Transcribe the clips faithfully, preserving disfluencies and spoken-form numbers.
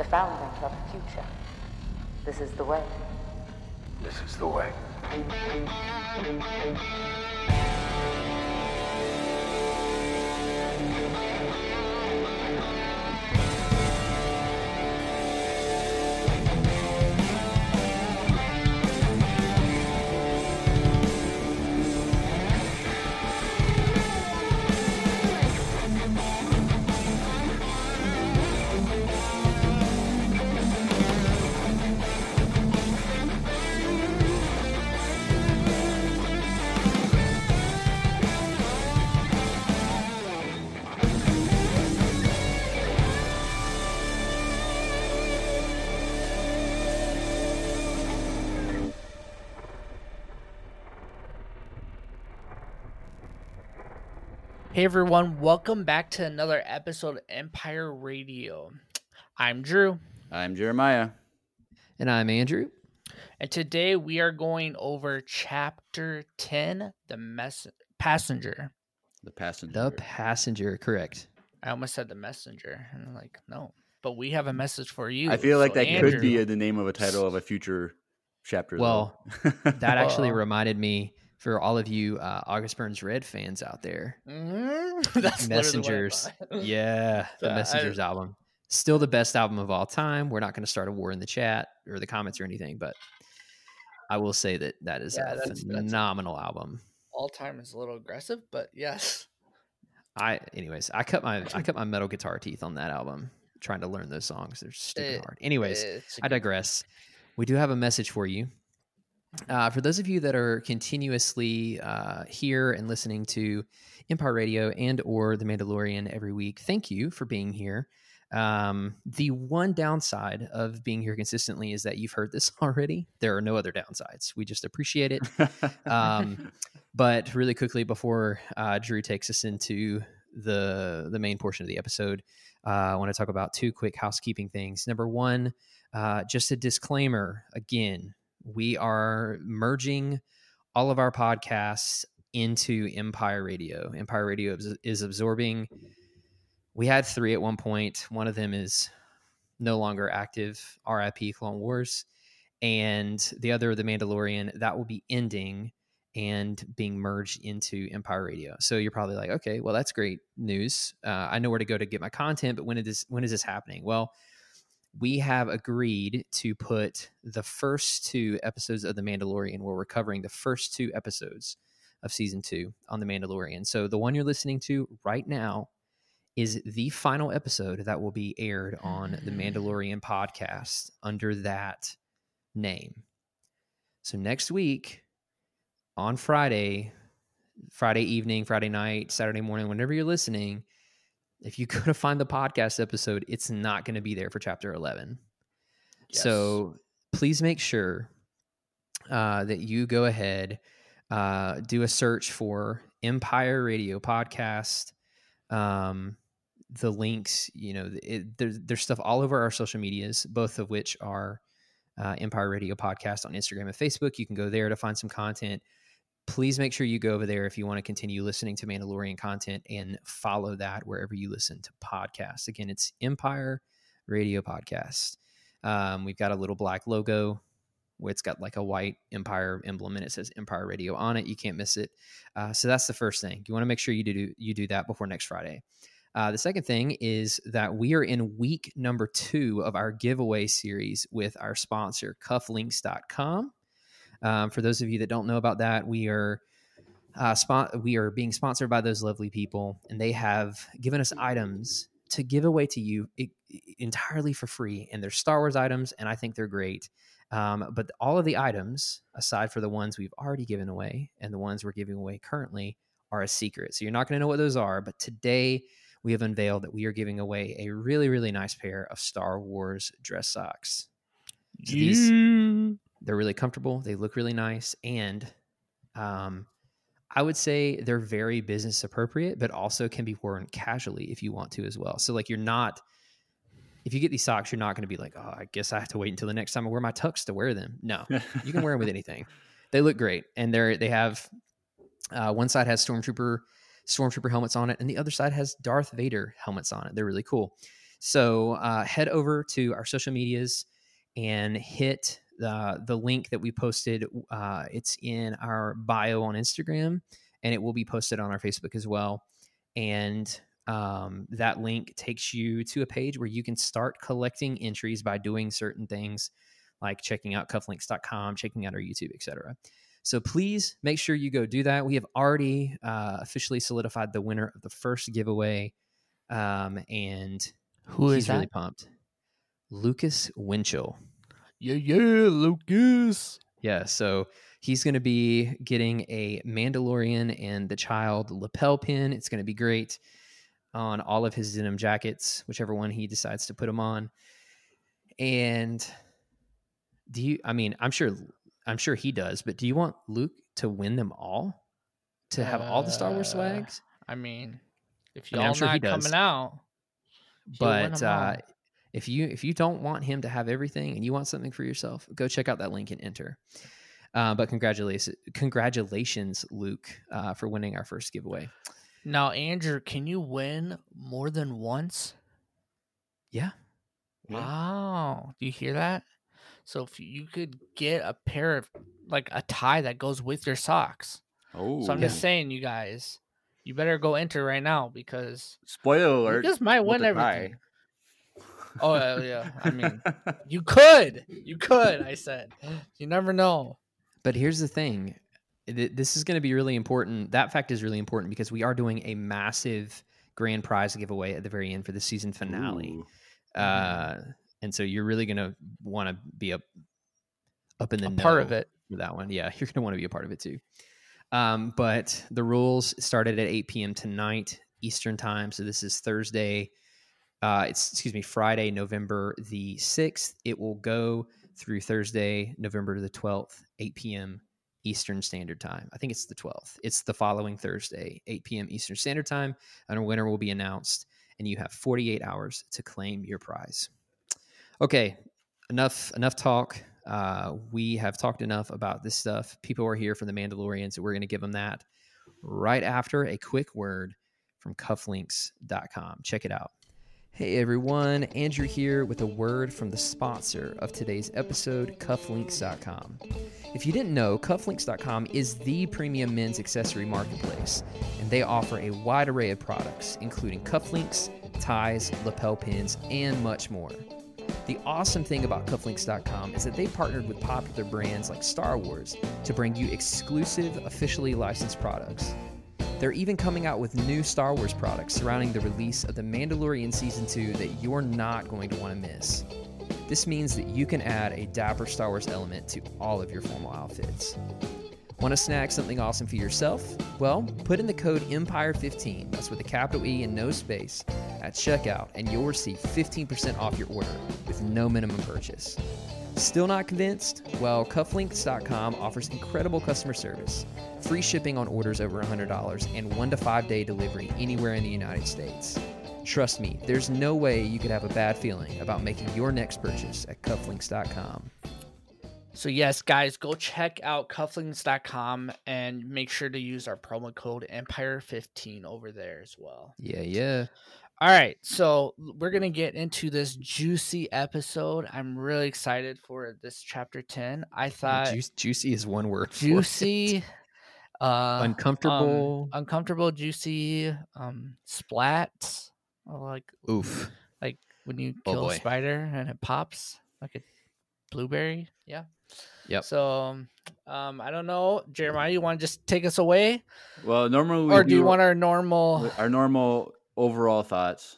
the founding of the future. This is the way. This is the way. Hey everyone, welcome back to another episode of Empire Radio. I'm Drew. I'm Jeremiah. And I'm Andrew. And today we are going over Chapter ten, The Mess- Passenger. The Passenger. The Passenger, correct. I almost said The Messenger. And I'm like, no. But we have a message for you. I feel like So that Andrew, could be the name of a title of a future chapter. Well, though. that actually Well- reminded me, for all of you uh, August Burns Red fans out there, Mhm. That's Messengers. literally what I thought. Yeah, the So I- Messengers album. Still the best album of all time. We're not going to start a war in the chat or the comments or anything, but I will say that that is Yeah, a that's- that's- phenomenal album. All time is a little aggressive, but yes. I, anyways, I cut my I cut my metal guitar teeth on that album trying to learn those songs. They're stupid It- hard. Anyways, it's a I good- digress. We do have a message for you. Uh, for those of you that are continuously uh, here and listening to Empire Radio and or The Mandalorian every week, thank you for being here. Um, the one downside of being here consistently is that you've heard this already. There are no other downsides. We just appreciate it. Um, but really quickly before uh, Drew takes us into the the main portion of the episode, uh, I want to talk about two quick housekeeping things. Number one, uh, just a disclaimer. Again, we are merging all of our podcasts into Empire Radio. Empire Radio is, is absorbing. We had three at one point. One of them is no longer active. R I P Clone Wars. And the other, The Mandalorian, that will be ending and being merged into Empire Radio. So you're probably like, okay, well, that's great news. Uh, I know where to go to get my content, but when is this, when is this happening? Well, we have agreed to put the first two episodes of The Mandalorian, where we're covering the first two episodes of season two on The Mandalorian. So the one you're listening to right now is the final episode that will be aired on the Mandalorian podcast under that name. So next week on Friday, Friday evening, Friday night, Saturday morning, whenever you're listening, if you go to find the podcast episode, it's not going to be there for chapter eleven. Yes. So please make sure uh, that you go ahead, uh, do a search for Empire Radio Podcast. Um, the links, you know, it, there's, there's stuff all over our social medias, both of which are uh, Empire Radio Podcast on Instagram and Facebook. You can go there to find some content. Please make sure you go over there if you want to continue listening to Mandalorian content and follow that wherever you listen to podcasts. Again, it's Empire Radio Podcast. Um, we've got a little black logo. It's got like a white Empire emblem and it says Empire Radio on it. You can't miss it. Uh, so that's the first thing. You want to make sure you do you do that before next Friday. Uh, the second thing is that we are in week number two of our giveaway series with our sponsor, cufflinks dot com. Um, for those of you that don't know about that, we are uh, spon- we are being sponsored by those lovely people, and they have given us items to give away to you I- entirely for free. And they're Star Wars items, and I think they're great. Um, but all of the items, aside for the ones we've already given away and the ones we're giving away currently, are a secret. So you're not going to know what those are. But today we have unveiled that we are giving away a really, really nice pair of Star Wars dress socks. So these, they're really comfortable. They look really nice. And um, I would say they're very business appropriate, but also can be worn casually if you want to as well. So like you're not, if you get these socks, you're not going to be like, oh, I guess I have to wait until the next time I wear my tux to wear them. No, you can wear them with anything. They look great. And they're, they have, uh, one side has Stormtrooper, Stormtrooper helmets on it, and the other side has Darth Vader helmets on it. They're really cool. So uh, head over to our social medias and hit the the link that we posted. Uh, it's in our bio on Instagram, and it will be posted on our Facebook as well. And um, that link takes you to a page where you can start collecting entries by doing certain things, like checking out cufflinks dot com, checking out our YouTube, et cetera. So please make sure you go do that. We have already uh, officially solidified the winner of the first giveaway, um, and Who he's is that? really pumped. Lucas Winchell. Yeah, yeah, Lucas. Yeah, so he's going to be getting a Mandalorian and the Child lapel pin. It's going to be great on all of his denim jackets, whichever one he decides to put them on. And do you? I mean, I'm sure, I'm sure he does. But do you want Luke to win them all, to have all the Star Wars Uh, swags? I mean, if I y'all mean, I'm sure he not does. coming out, he'll win But 'em all. uh, if you if you don't want him to have everything and you want something for yourself, go check out that link and enter. Uh, but congratulations, congratulations, Luke, uh, for winning our first giveaway. Now, Andrew, can you win more than once? Yeah. Yeah. Wow. Do you hear that? So if you could get a pair of, like, a tie that goes with your socks. Oh, So I'm just saying, you guys, you better go enter right now because spoiler you alert. just might with win a tie. everything. Oh, yeah, yeah. I mean, you could. You could, I said. You never know. But here's the thing. Th- This is going to be really important. That fact is really important because we are doing a massive grand prize giveaway at the very end for the season finale. Ooh. Uh, and so you're really going to want to be up, up in the A know part of it. for that one. Yeah, you're going to want to be a part of it too. Um, but the rules started at eight p.m. tonight Eastern time. So this is Thursday. Uh, it's, excuse me, Friday, November the sixth. It will go through Thursday, November the twelfth, eight p.m. Eastern Standard Time. I think it's the twelfth. It's the following Thursday, eight p.m. Eastern Standard Time, and a winner will be announced, and you have forty-eight hours to claim your prize. Okay, enough enough talk. Uh, we have talked enough about this stuff. People are here for the Mandalorian, so we're going to give them that right after a quick word from cufflinks dot com. Check it out. Hey everyone, Andrew here with a word from the sponsor of today's episode, cufflinks dot com. If you didn't know, cufflinks dot com is the premium men's accessory marketplace, and they offer a wide array of products, including cufflinks, ties, lapel pins, and much more. The awesome thing about cufflinks dot com is that they partnered with popular brands like Star Wars to bring you exclusive, officially licensed products. They're even coming out with new Star Wars products surrounding the release of The Mandalorian Season two that you're not going to want to miss. This means that you can add a dapper Star Wars element to all of your formal outfits. Want to snag something awesome for yourself? Well, put in the code Empire fifteen, that's with a capital E and no space, at checkout, and you'll receive fifteen percent off your order with no minimum purchase. Still not convinced? Well, cufflinks dot com offers incredible customer service, free shipping on orders over one hundred dollars, and one to five day delivery anywhere in the United States. Trust me, there's no way you could have a bad feeling about making your next purchase at cufflinks dot com. So yes, guys, go check out cufflinks dot com and make sure to use our promo code Empire fifteen over there as well. Yeah, yeah. All right, so we're going to get into this juicy episode. I'm really excited for this chapter ten. I thought Ju- juicy is one word. for it. juicy, uh, Uncomfortable. um, uncomfortable, juicy, um, splat, like Oof. like when you Oh, kill boy. a spider and it pops like a blueberry. Yeah. Yep. So, um, I don't know, Jeremiah, you want to just take us away, Well, normally we or do you want our normal? our normal overall thoughts?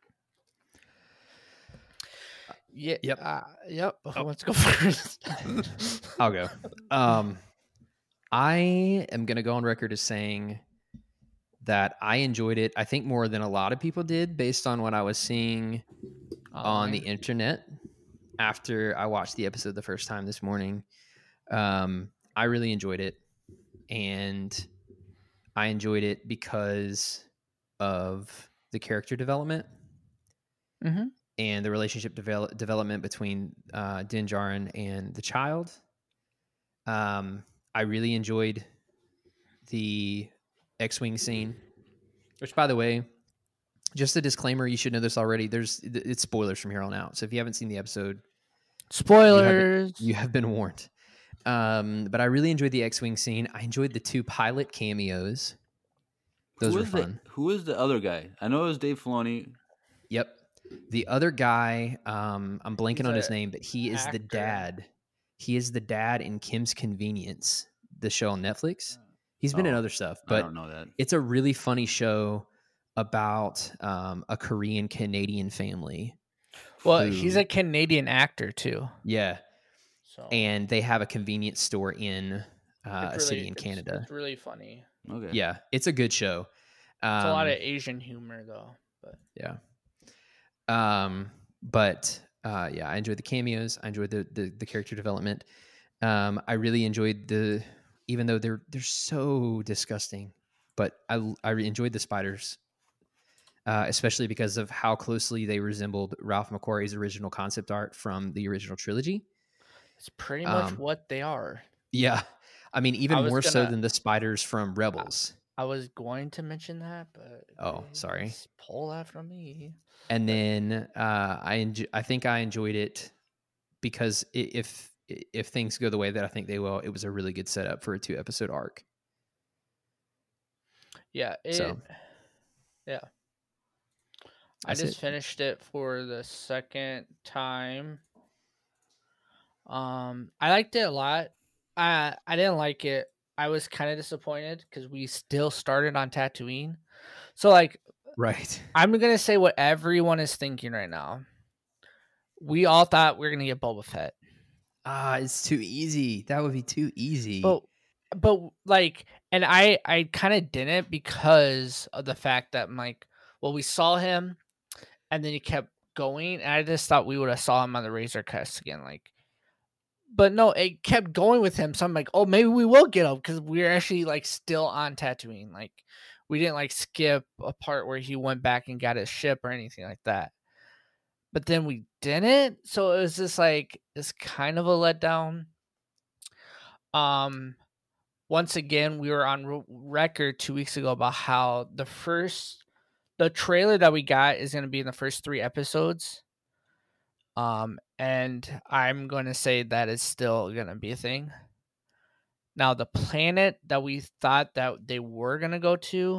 Yeah. Yep. Uh, yep. Oh. Let's go first. I'll go. Um, I am going to go on record as saying that I enjoyed it, I think, more than a lot of people did based on what I was seeing on the internet after I watched the episode the first time this morning. Um, I really enjoyed it, and I enjoyed it because of the character development Mhm. and the relationship develop, development between uh, Din Djarin and the child. Um, I really enjoyed the X-Wing scene, which, by the way, just a disclaimer, you should know this already. There's it's spoilers from here on out. So if you haven't seen the episode, Spoilers. you have been warned. Um, but I really enjoyed the X-wing scene. I enjoyed the two pilot cameos. Those who were is fun. The, who is the other guy? I know it was Dave Filoni. Yep. The other guy, um, I'm blanking He's on his a name, but he is the actor. dad. He is the dad in Kim's Convenience, the show on Netflix. He's been in Oh, other stuff, I but don't know that. it's a really funny show about um, a Korean Canadian family. Well, who- he's a Canadian actor too. yeah, So and they have a convenience store in uh, it's a city really- in it's- Canada. It's really funny. Okay. Yeah, it's a good show. Um, It's a lot of Asian humor though. But yeah. Um, but uh, yeah, I enjoyed the cameos. I enjoyed the the, the character development. Um, I really enjoyed the, even though they're they're so disgusting, but I I re- enjoyed the spiders, uh, especially because of how closely they resembled Ralph McQuarrie's original concept art from the original trilogy. it's pretty much Um, what they are. Yeah, I mean, even I was more so gonna- than the spiders from Rebels. I was going to mention that, but Oh, they sorry. just Pull that from me. And then uh, I enjo- I think I enjoyed it because i- if if things go the way that I think they will, it was a really good setup for a two episode arc. Yeah. It, So, yeah. I that's just it. finished it for the second time. Um, I liked it a lot. I I didn't like it. I was kind of disappointed because we still started on Tatooine. So like, Right. I'm gonna say what everyone is thinking right now. We all thought we were gonna get Boba Fett, Ah, it's too easy. That would be too easy. but but like, and I I kind of didn't because of the fact that I'm like, well, we saw him, and then he kept going, and I just thought we would have saw him on the Razor Crest again, like. But no, it kept going with him. So I'm like, oh, maybe we will get him because we're actually like still on Tatooine. Like, we didn't like skip a part where he went back and got his ship or anything like that. But then we didn't. So it was just like it's kind of a letdown. Um, once again, we were on re- record two weeks ago about how the first, the trailer that we got is going to be in the first three episodes. Um, and I'm going to say that is still going to be a thing. Now, the planet that we thought that they were going to go to,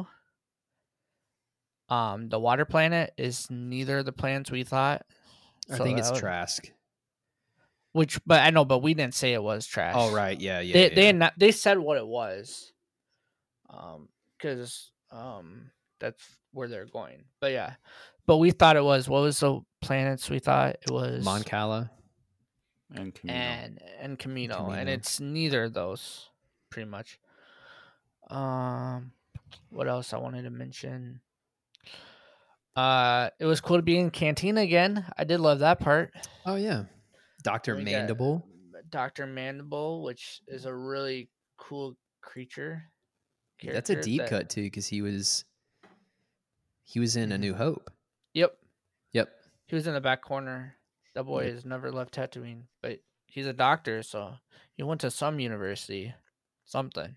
um, the water planet, is neither of the planets we thought. I So think it's that would- Trask. Which, but I know, but we didn't say it was trash. Oh, right. Yeah, yeah. They yeah. they had not, they said what it was. Um, because um, that's where they're going. But yeah, but we thought it was, what was the planets we thought it was? Mon Cala. And Camino. and and Camino, and Camino. it's neither of those, pretty much. Um, what else I wanted to mention? Uh, it was cool to be in Cantina again. I did love that part. Oh, yeah. Doctor We got Mandible. Doctor Mandible, which is a really cool creature. That's a character deep that- cut, too, because he was he was in A New Hope. Yep, Yep. he was in the back corner. That boy Yep. has never left Tatooine, but he's a doctor, so he went to some university, something.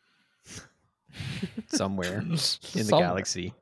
Somewhere in the Somewhere. galaxy.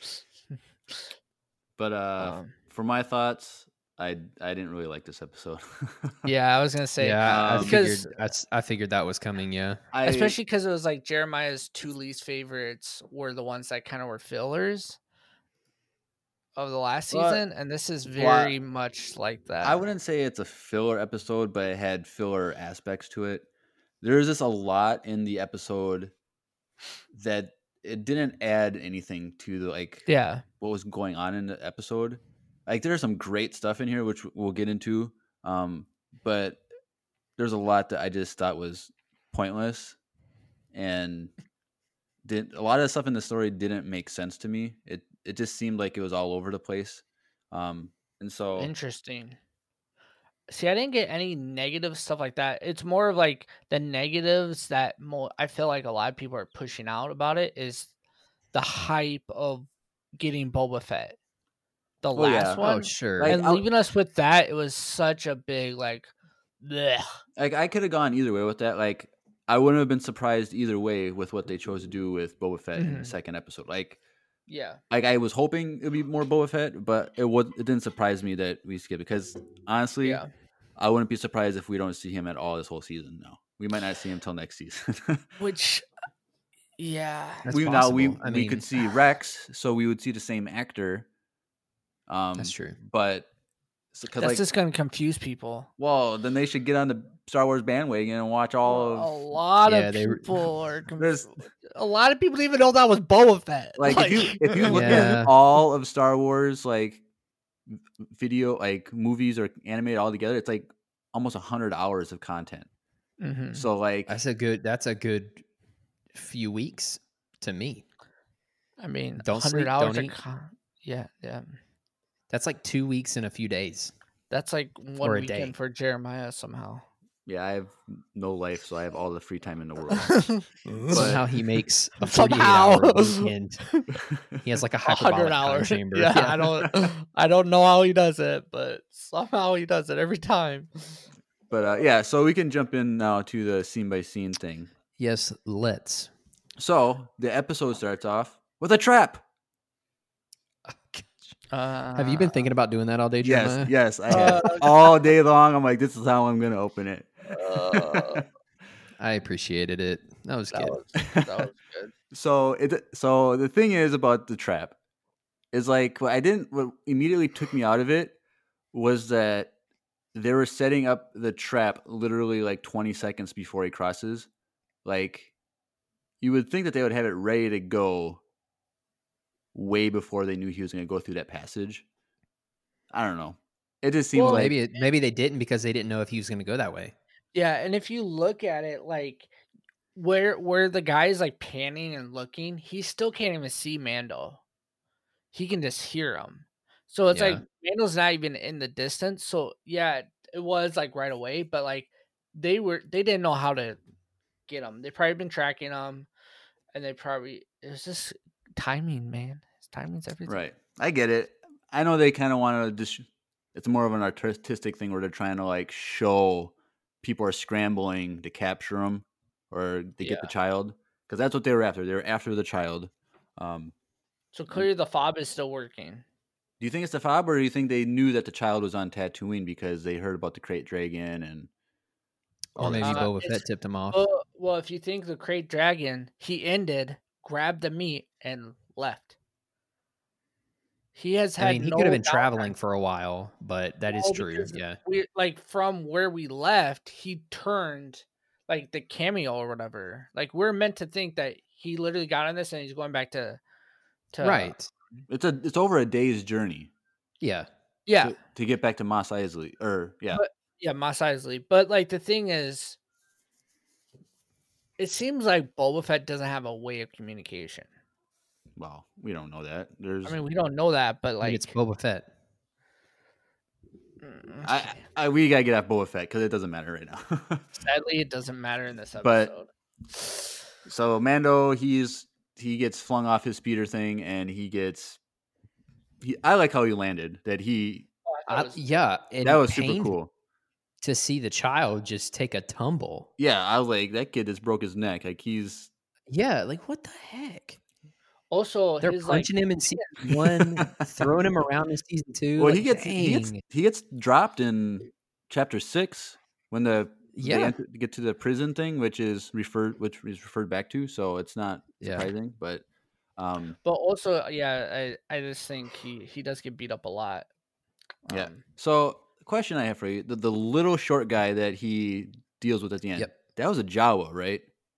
But uh, Um, for my thoughts, I I didn't really like this episode. yeah, I was gonna say, yeah, I um, figured because I, s- I figured that was coming. Yeah. I, especially because it was like Jeremiah's two least favorites were the ones that kind of were fillers of the last Well, season, and this is well, very much like that. I wouldn't say it's a filler episode, but it had filler aspects to it. There's just a lot in the episode that it didn't add anything to the like yeah, what was going on in the episode. Like there's some great stuff in here which we'll get into, um, but there's a lot that I just thought was pointless, and did a lot of the stuff in the story didn't make sense to me. It it just seemed like it was all over the place, um, and so interesting. See, I didn't get any negative stuff like that. It's more of like the negatives that mo- I feel like a lot of people are pushing out about it is the hype of getting Boba Fett, the Oh, yeah. last Oh, one, Oh, sure. Like, and I'll- leaving us with that. It was such a big like, bleh. like I could have gone either way with that. Like I wouldn't have been surprised either way with what they chose to do with Boba Fett in the Mhm. second episode. Like Yeah. Like I was hoping it'd be more Boba Fett, but it was it didn't surprise me that we skipped it because honestly, Yeah. I wouldn't be surprised if we don't see him at all this whole season. No, we might not see him till next season. Which, yeah. That's we now we possible. I we mean- could see Rex, so we would see the same actor. Um, That's true. But because That's like, just going to confuse people. well, then they should get on the Star Wars bandwagon and watch all a of lot Yeah, of they were- people are There's- confused. A lot of people didn't even know that was Boba Fett. like if you if you look Yeah. at all of Star Wars like v- video like movies or animated all together, it's like almost a hundred hours of content. Mhm. So like That's a good. That's a good few weeks to me. I mean, Don't one hundred sleep, hours don't of eat. con- yeah, yeah. That's like two weeks in a few days. That's like one Or a weekend day. for Jeremiah somehow. yeah, I have no life, so I have all the free time in the world. Somehow he makes a Somehow. forty-eight hour weekend. He has like a A hyperbolic hundred time hours. chamber. Yeah, I don't, I don't know how he does it, but somehow he does it every time. But uh, yeah, so we can jump in now to the scene by scene thing. Yes, let's. So the episode starts off with a trap. Uh, Have you been thinking about doing that all day, Jeremiah? Yes, yes, I have all day long. I'm like, this is how I'm gonna open it. Uh, I appreciated it. That was that good. was that was good. So it so the thing is about the trap is like what I didn't what immediately took me out of it was that they were setting up the trap literally like twenty seconds before he crosses. Like you would think that they would have it ready to go way before they knew he was going to go through that passage. I don't know. It just seems Well, like maybe it, maybe they didn't because they didn't know if he was going to go that way. Yeah, and if you look at it, like where where the guy's like panning and looking, he still can't even see Mando. He can just hear him. So it's Yeah. like Mando's not even in the distance. So yeah, it was like right away, but like they were they didn't know how to get him. They probably been tracking him, and they probably it was just timing, man. His timing's everything. right. I get it. I know they kind of want to just. It's more of an artistic thing where they're trying to like show people are scrambling to capture him or to get the child because that's what they were after. They were after the child. Um, So clearly the fob is still working. do you think it's the fob, or do you think they knew that the child was on Tatooine because they heard about the Crate Dragon and Or maybe Uh, Boba it's- Fett tipped him off. Well, well, if you think the Crate Dragon, he ended, grabbed the meat, and left. He has had. I mean, he no could have been downtime. traveling for a while, but that is Well, true. because Yeah. We like from where we left, he turned like the cameo or whatever. Like we're meant to think that he literally got on this and he's going back to, to Right. it's a it's over a day's journey Yeah. Yeah, to, to get back to Mos Eisley or yeah. But- yeah, Mos Eisley. But like the thing is, it seems like Boba Fett doesn't have a way of communication. Well, we don't know that. There's I mean, we don't know that, but Like like it's Boba Fett. mm, I, I we gotta get off Boba Fett because it doesn't matter right now. sadly, it doesn't matter in this But- episode. So Mando, he's he gets flung off his speeder thing, and he gets. He, I like how he landed. That he Oh, I thought I, it was- yeah. And that was super painful cool. to see the child just take a tumble. Yeah, I was like, that kid just broke his neck. Like he's Yeah. Like, what the heck? Also, They're his like punching him in season one, throwing him around in season two. well, like, he gets he gets dang. he gets dropped in chapter six when the they Yeah. enter, get to the prison thing, which is referred which is referred back to. So it's not Yeah. surprising, but um, But also, yeah, I, I just think he, he does get beat up a lot. Yeah. Um, So, the question I have for you: the, the little short guy that he deals with at the end, Yep. that was a Jawa, right?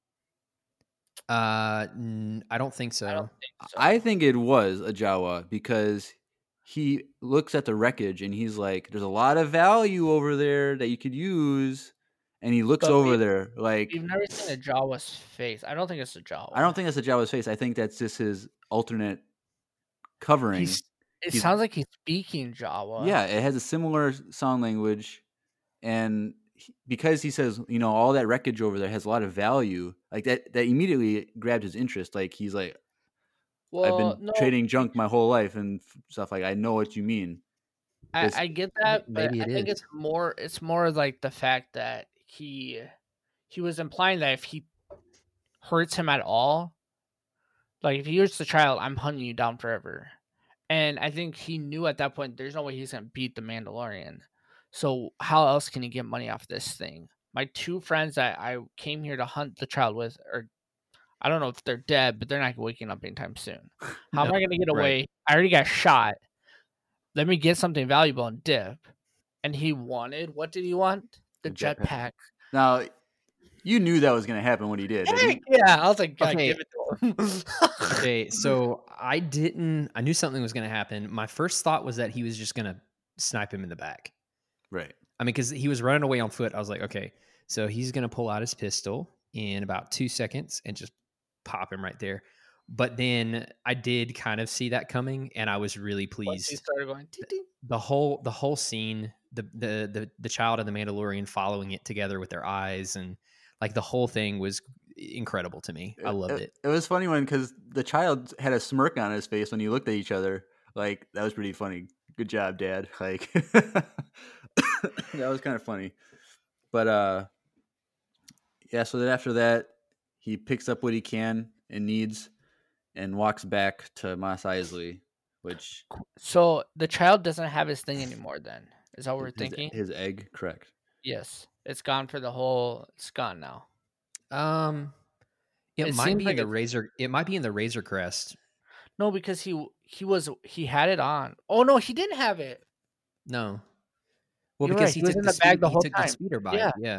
Uh, n- I don't think so. I don't think so. I think it was a Jawa because he looks at the wreckage and he's like, "There's a lot of value over there that you could use," and he looks But over we- there like, We've never seen a Jawa's face. I don't think it's a Jawa. I don't think that's a Jawa's face. I think that's just his alternate covering. He's, it he's- sounds like he's speaking Jawa. Yeah, it has a similar sound language, and he- because he says, you know, all that wreckage over there has a lot of value, like that, that immediately grabbed his interest. Like he's like, well, I've been no, trading junk my whole life and f- stuff. Like I know what you mean. I, this- I get that, but maybe I it think is. it's more. It's more like the fact that he he was implying that if he hurts him at all, Like if he hurts the child, I'm hunting you down forever. And I think he knew at that point there's no way he's gonna beat the Mandalorian. So how else can he get money off this thing? My two friends that I came here to hunt the child with are, I don't know if they're dead, but they're not waking up anytime soon. How am No, I gonna get right. away? I already got shot. Let me get something valuable and dip. And he wanted, what did he want? The The jetpack. jetpack. Now, you knew that was going to happen when he did. didn't you? Yeah, I was like, God, Okay. give it to him. Okay, so I didn't. I knew something was going to happen. My first thought was that he was just going to snipe him in the back. Right. I mean, because he was running away on foot. I was like, okay, so he's going to pull out his pistol in about two seconds and just pop him right there. But then I did kind of see that coming, and I was really Once he pleased. started going, "Ting, ting." The whole the whole scene, the the the the child and the Mandalorian following it together with their eyes, and like the whole thing was incredible to me. I loved it. It was funny when, because the child had a smirk on his face when you looked at each other. Like, that was pretty funny. Good job, Dad. Like, that was kind of funny. But, uh, yeah, so then after that, he picks up what he can and needs and walks back to Mos Eisley, which So the child doesn't have his thing anymore. Then is that what we're his, thinking? his egg, correct. Yes, it's gone for the whole. It's gone now. Um, it, It might seems be like in the it's- razor. It might be in the Razor Crest. No, because he he was he had it on. Oh no, he didn't have it. No. Well, You're because right, he he was took in the, the bag speed, the he whole took time. the speeder bike. Yeah. Yeah.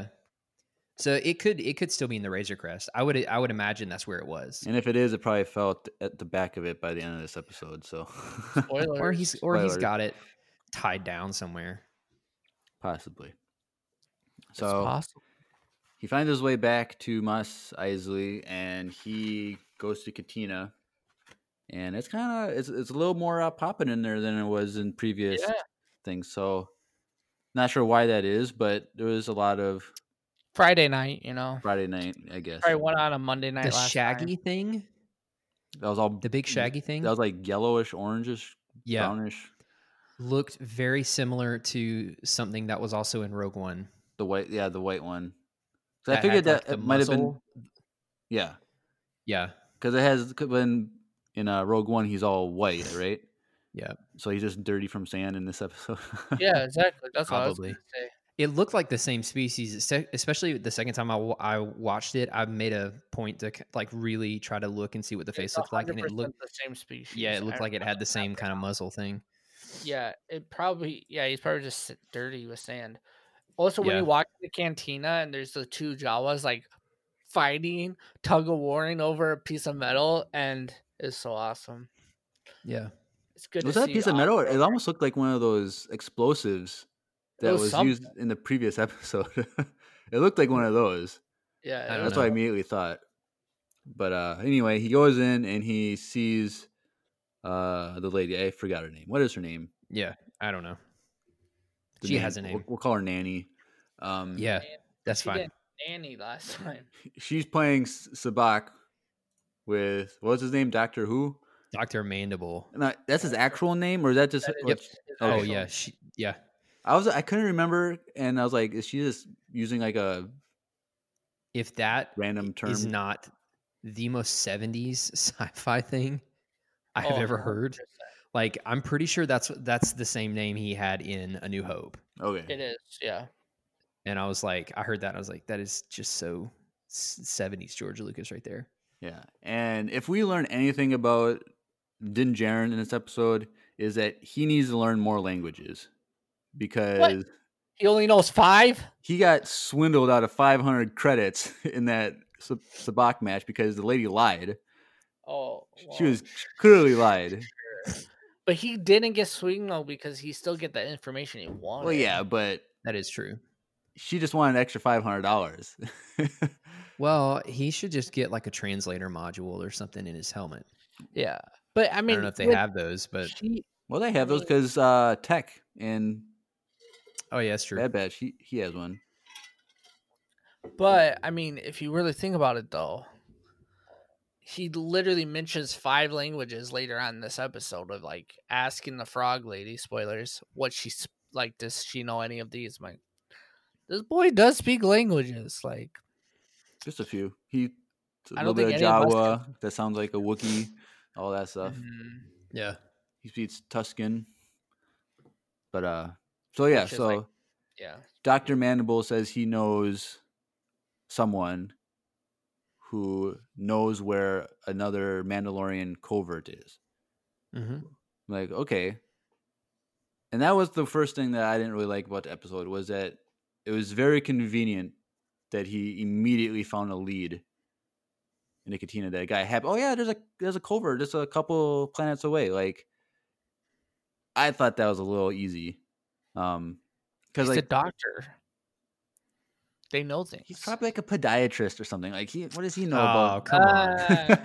So it could it could still be in the Razor Crest. I would I would imagine that's where it was. And if it is, it probably fell at the back of it by the end of this episode. So, Spoilers. Or he's or he's Spoilers. got it tied down somewhere. possibly. It's So, possible. he finds his way back to Mos Eisley, and he goes to Katina, and it's kind of it's it's a little more uh, popping in there than it was in previous Yeah. things. So, not sure why that is, but there was a lot of Friday night, you know. Friday night, I guess. Probably went on a Monday night The last shaggy time. thing, That was all the big shaggy thing. That was like yellowish, orangish, Yeah. brownish. Looked very similar to something that was also in Rogue One. The white, yeah, the white one. So I That figured had, like, that the it might have been, muzzle. yeah, Yeah. because it has when in uh, Rogue One he's all white, right? Yeah. So he's just dirty from sand in this episode. Yeah, exactly. That's what I was Probably. gonna say. It looked like the same species, es- especially the second time I, wa- I watched it. I made a point to like really try to look and see what the face It's looked like, and it one hundred looked percent the same species. yeah, it I looked like it remember had the same that kind of now. muzzle thing. Yeah, it probably. Yeah, he's probably just s- dirty with sand. Also, when Yeah. you walk in the cantina and there's the two Jawas like fighting, tug of warring over a piece of metal, and it's so awesome. Yeah, It's good. Was to that a see piece of metal? It on-road. almost looked like one of those explosives that was was, something. used in the previous episode. It looked like one of those. Yeah, I it don't That's was- what I know. immediately thought. But uh, anyway, he goes in and he sees uh, the lady. I forgot her name. What is her name? yeah. I don't know. The She nan- has a name. We'll, we'll call her Nanny. Um, Yeah, Nan- that's she fine. did Nanny last time. She's playing S- Sabak with, what was his name? Doctor Who? Doctor Mandible. No, that's his actual name, or is that just That is what- his Oh Okay. actual- yeah, she yeah. I was I couldn't remember, and I was like, is she just using like a If that random term? is not the most seventies sci-fi thing I have Oh, ever one hundred heard. percent. Like I'm pretty sure that's that's the same name he had in A New Hope. Okay, It is. Yeah. And I was like, I heard that, and I was like, that is just so s- seventies George Lucas right there. yeah. And if we learn anything about Din Djarin in this episode, is that he needs to learn more languages because He only knows five. he got swindled out of five hundred credits in that Sab- Sabak match because the lady lied. Oh, She well, was clearly lied. But he didn't get swing though because he still get the information he wanted. Well, yeah, but That is true. she just wanted an extra five hundred dollars. Well, he should just get like a translator module or something in his helmet. Yeah. But I I, mean, don't know if they with- have those, but she- Well, they have those because uh, Tech and oh yeah, that's true. Bad Batch, he, he has one. but I mean, if you really think about it, though, he literally mentions five languages later on in this episode of like asking the frog lady, spoilers, what she's like. Does she know any of these? I'm like, this boy does speak languages. Like, Just a few. He I a don't little think bit of any of us Jawa. That sounds like a Wookiee. All that stuff. Mhm. Yeah. He speaks Tuscan. But uh, so yeah, Which is so like- yeah. Doctor Mandible says he knows someone who knows where another Mandalorian covert is. Mm-hmm. I'm like, okay. And that was the first thing that I didn't really like about the episode, was that it was very convenient that he immediately found a lead in the Katina that guy had. Oh yeah, there's a there's a covert just a couple planets away. Like, I thought that was a little easy. Um because He's like a doctor. They know things. he's probably like a podiatrist or something. Like he what does he know Oh, about come on.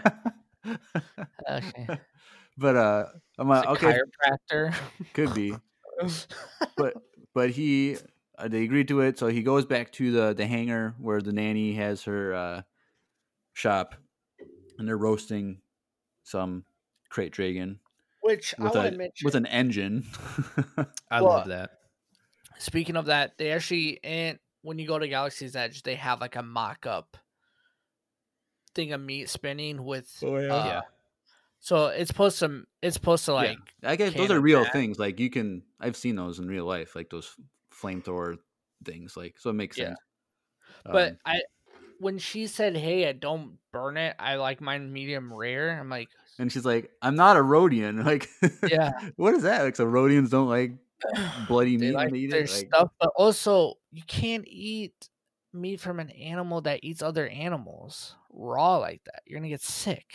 Uh, okay. But uh I'm He's like, a okay, chiropractor. could be. but but he uh, they agreed to it, so he goes back to the the hangar where the nanny has her uh shop, and they're roasting some crate dragon Which with I want a to mention. with an engine. I Well, love that. Speaking of that, they actually and when you go to Galaxy's Edge, they have like a mock-up thing of meat spinning with. Oh, yeah? uh, Yeah. So it's supposed to. It's supposed to like. Yeah. I guess those can are of real that. things. Like you can I've seen those in real life, like those flamethrower things. Like so it makes Yeah. sense. But Um, I, when she said, "Hey, I don't burn it. I like mine medium rare." I'm like, and she's like, I'm not a Rhodian. Like Yeah. what is that? Like so Rhodians don't like bloody they meat like when they eat their it? Like, stuff, but also you can't eat meat from an animal that eats other animals raw like that. You're gonna get sick.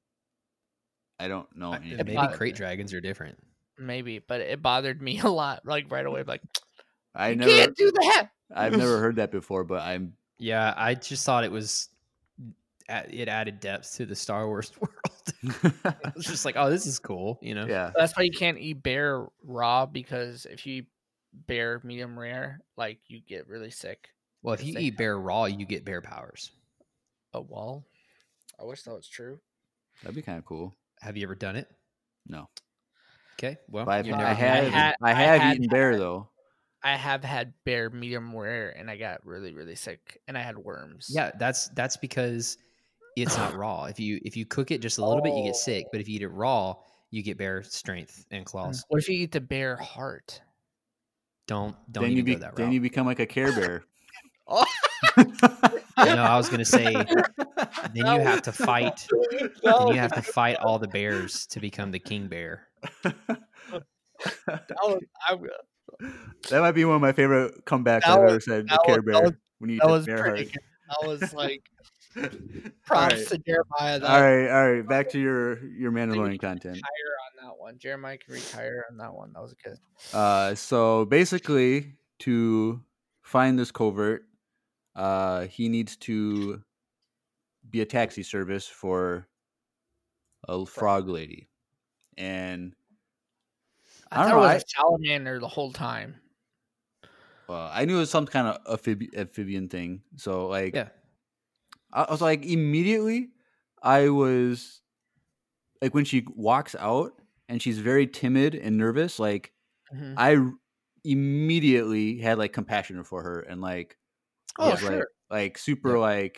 I don't know I- anything. Maybe about crate that. dragons are different. Maybe, but it bothered me a lot. Like right away, like I you never can't do that. I've never heard that before, but I'm Yeah, I just thought it was it added depth to the Star Wars world. I was just like, oh, this is cool, you know? yeah. That's why you can't eat bear raw, because if you eat bear medium rare, like you get really sick. Well, if you They- eat bear raw, you get bear powers. Oh well, I wish that was true. That'd be kind of cool. Have you ever done it? No. Okay, well, But I've, you're I never had- have gonna had- I I have had eaten bear though. I have had bear medium rare, and I got really really sick, and I had worms. Yeah, that's that's because it's not raw. If you if you cook it just a little bit, you Oh. get sick. But if you eat it raw, you get bear strength and claws. What if you eat the bear heart? Don't don't Then you even be, go that then route. you become like a Care Bear. Oh. No, I was gonna say then you have to fight. Then you have to fight all the bears to become the king bear. That was, I, That might be one of my favorite comebacks That I've was- ever said. The that Care was- that Bear was- when you eat that the was bear pretty heart. good. That was like All props right. to Jeremiah. That All right, all right. Back to your your I think we Mandalorian can content. retire on that one. Jeremiah can retire on that one. That was good. Uh, so basically, to find this covert, uh, he needs to be a taxi service for a frog lady, and I, I don't thought know, it I- was a salamander the whole time. well, I knew it was some kind of amphib- amphibian thing. So like, Yeah. I was like immediately, I was like when she walks out and she's very timid and nervous, like. Mhm. I r- immediately had like compassion for her and like Oh, was, like, sure. like super Yeah. like